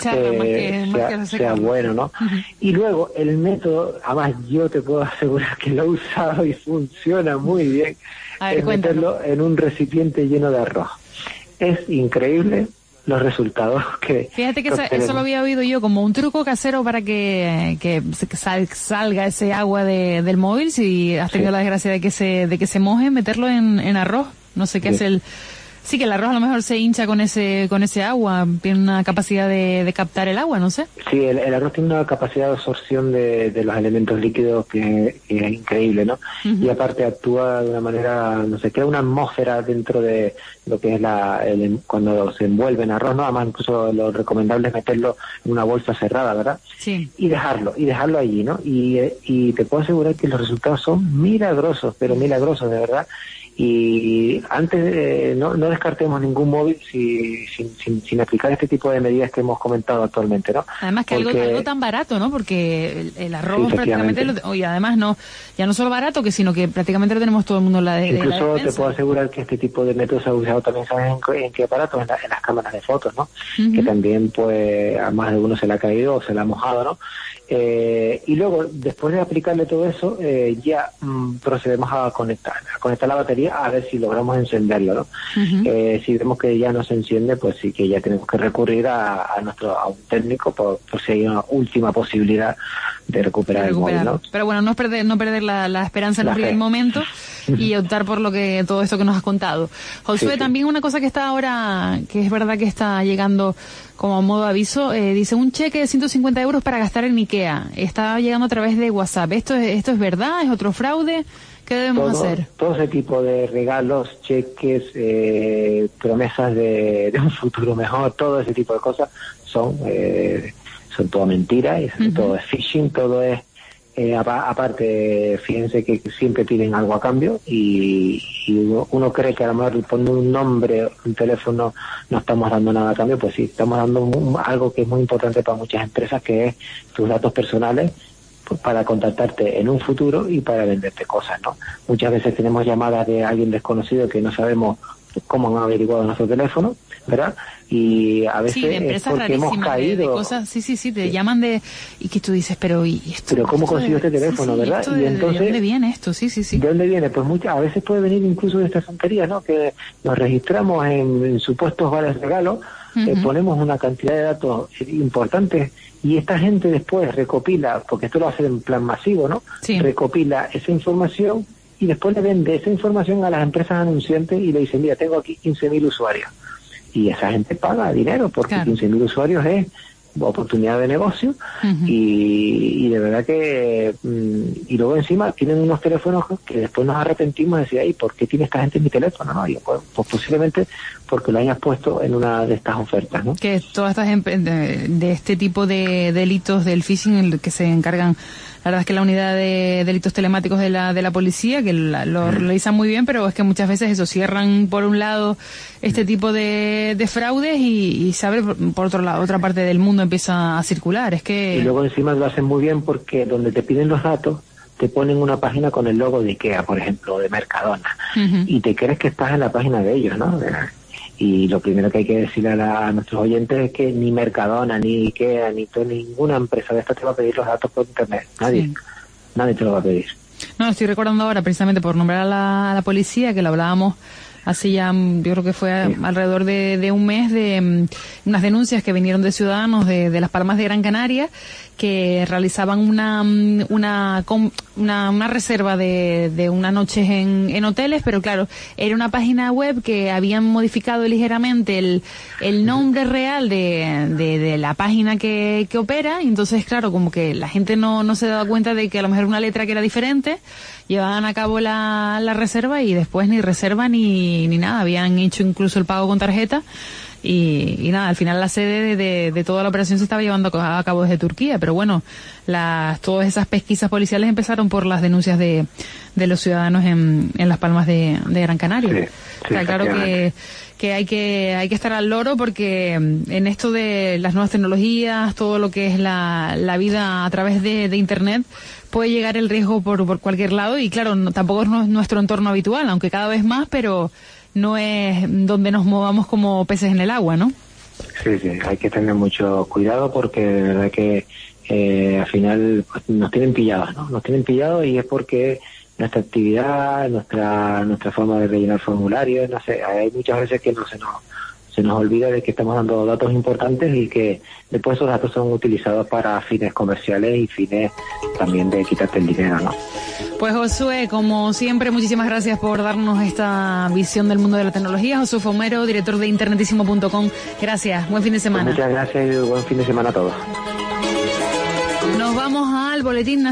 eh, sea, sea bueno, ¿no? Uh-huh. Y luego el método, además yo te puedo asegurar que lo he usado y funciona muy bien, a ver, es cuéntame. Meterlo en un recipiente lleno de arroz. Es increíble los resultados que... Fíjate que esa, eso lo había oído yo como un truco casero para que, que sal, salga ese agua de, del móvil, si has tenido sí. la desgracia de que se de que se moje, meterlo en, en arroz. No sé qué sí. hace el... Sí, que el arroz a lo mejor se hincha con ese con ese agua, tiene una capacidad de, de captar el agua, no sé. Sí, el, el arroz tiene una capacidad de absorción de, de los elementos líquidos que, que es increíble, ¿no? Uh-huh. Y aparte actúa de una manera, no sé, crea una atmósfera dentro de lo que es la el, cuando se envuelve en arroz, ¿no? Además, incluso lo recomendable es meterlo en una bolsa cerrada, ¿verdad? Sí. Y dejarlo, y dejarlo allí, ¿no? Y, y te puedo asegurar que los resultados son milagrosos, pero milagrosos, de verdad. Y antes eh, no, no descartemos ningún móvil si, sin, sin, sin aplicar este tipo de medidas que hemos comentado actualmente, ¿no? Además que Porque... algo, algo tan barato, ¿no? Porque el, el arroz sí, prácticamente lo, y además no ya no solo barato, que sino que prácticamente lo tenemos todo el mundo en la de, incluso de la te puedo asegurar que este tipo de métodos se ha usado también, ¿sabes en, en qué aparatos? En, la, en las cámaras de fotos, ¿no? Uh-huh. Que también pues a más de uno se le ha caído o se le ha mojado, ¿no? Eh, y luego, después de aplicarle todo eso, eh, ya mm, procedemos a conectar, a conectar la batería a ver si logramos encenderlo, ¿no? Uh-huh. Eh, si vemos que ya no se enciende, pues sí que ya tenemos que recurrir a, a nuestro a un técnico por, por si hay una última posibilidad de recuperar, de recuperar. el móvil, ¿no? Pero bueno, no perder, no perder la, la esperanza en el primer momento y optar por lo que todo esto que nos has contado. Josué, sí, sí. También una cosa que está ahora, que es verdad que está llegando como a modo de aviso, eh, dice un cheque de ciento cincuenta euros para gastar en IKEA. Está llegando a través de WhatsApp. ¿Esto es, esto es verdad? ¿Es otro fraude? ¿Qué debemos todo, hacer? Todo ese tipo de regalos, cheques, eh, promesas de, de un futuro mejor, todo ese tipo de cosas son eh, son todo mentiras, y uh-huh. todo es phishing, todo es eh, aparte, fíjense que siempre piden algo a cambio y, y uno, uno cree que a lo mejor poniendo un nombre, un teléfono, no estamos dando nada a cambio. Pues sí, estamos dando un, algo que es muy importante para muchas empresas, que es tus datos personales, pues, para contactarte en un futuro y para venderte cosas, ¿no? Muchas veces tenemos llamadas de alguien desconocido que no sabemos cómo han averiguado nuestro teléfono, ¿verdad? Y a veces sí, de es porque hemos caído. De, de cosas, sí, sí, sí, te sí. llaman de... Y que tú dices, pero ¿y esto? Pero ¿cómo consiguió este teléfono, sí, sí, verdad? Esto de, y entonces, ¿de dónde viene esto? Sí, sí, sí. ¿De dónde viene? Pues muchas, a veces puede venir incluso de estas tonterías, ¿no? Que nos registramos en, en supuestos vales regalos, uh-huh. eh, ponemos una cantidad de datos importantes y esta gente después recopila, porque esto lo hace en plan masivo, ¿no? Sí. Recopila esa información y después le vende esa información a las empresas anunciantes y le dicen, mira, tengo aquí quince mil usuarios. Y esa gente paga dinero porque claro. quince mil usuarios es oportunidad de negocio. Uh-huh. y, y de verdad que mm, y luego encima tienen unos teléfonos que después nos arrepentimos de decir, ay, ¿por qué tiene esta gente mi teléfono? ¿No? Y, pues, pues posiblemente porque lo hayas puesto en una de estas ofertas, ¿no? Que todas estas de, de este tipo de delitos del phishing que se encargan, la verdad es que la unidad de delitos telemáticos de la de la policía, que la, lo realizan muy bien, pero es que muchas veces eso, cierran por un lado este tipo de, de fraudes y, y se abre por otro lado, otra parte del mundo empieza a circular. Es que... Y luego encima lo hacen muy bien porque donde te piden los datos, te ponen una página con el logo de IKEA, por ejemplo, de Mercadona, uh-huh. y te crees que estás en la página de ellos, ¿no? Y lo primero que hay que decirle a, la, a nuestros oyentes es que ni Mercadona, ni IKEA, ni to, ninguna empresa de esta te va a pedir los datos por internet. Nadie, sí. nadie te lo va a pedir. No, estoy recordando ahora, precisamente por nombrar a la, a la policía, que lo hablábamos hace ya, yo creo que fue sí. alrededor de, de un mes, de um, unas denuncias que vinieron de ciudadanos de, de Las Palmas de Gran Canaria, que realizaban una una una, una reserva de, de unas noches en, en hoteles, pero claro, era una página web que habían modificado ligeramente el, el nombre real de, de, de la página que, que opera, y entonces claro, como que la gente no, no se daba cuenta de que a lo mejor una letra que era diferente, llevaban a cabo la, la reserva y después ni reserva ni, ni nada, habían hecho incluso el pago con tarjeta Y, y nada, al final la sede de, de, de toda la operación se estaba llevando a cabo desde Turquía, pero bueno, las, todas esas pesquisas policiales empezaron por las denuncias de, de los ciudadanos en, en Las Palmas de, de Gran Canaria. Sí, sí, está claro que, que hay que hay que estar al loro, porque en esto de las nuevas tecnologías, todo lo que es la, la vida a través de, de Internet, puede llegar el riesgo por, por cualquier lado, y claro, no, tampoco es nuestro entorno habitual, aunque cada vez más, pero no es donde nos movamos como peces en el agua, ¿no? Sí, sí, hay que tener mucho cuidado, porque de verdad que eh, al final pues, nos tienen pillados, ¿no? Nos tienen pillados, y es porque nuestra actividad, nuestra nuestra forma de rellenar formularios, no sé, hay muchas veces que no se nos se nos olvida de que estamos dando datos importantes, y que después esos datos son utilizados para fines comerciales y fines también de quitarte el dinero, ¿no? Pues Josué, como siempre, muchísimas gracias por darnos esta visión del mundo de la tecnología. Josué Fomero, director de internetísimo punto com. Gracias, buen fin de semana. Pues muchas gracias y buen fin de semana a todos. Nos vamos al boletín nacional.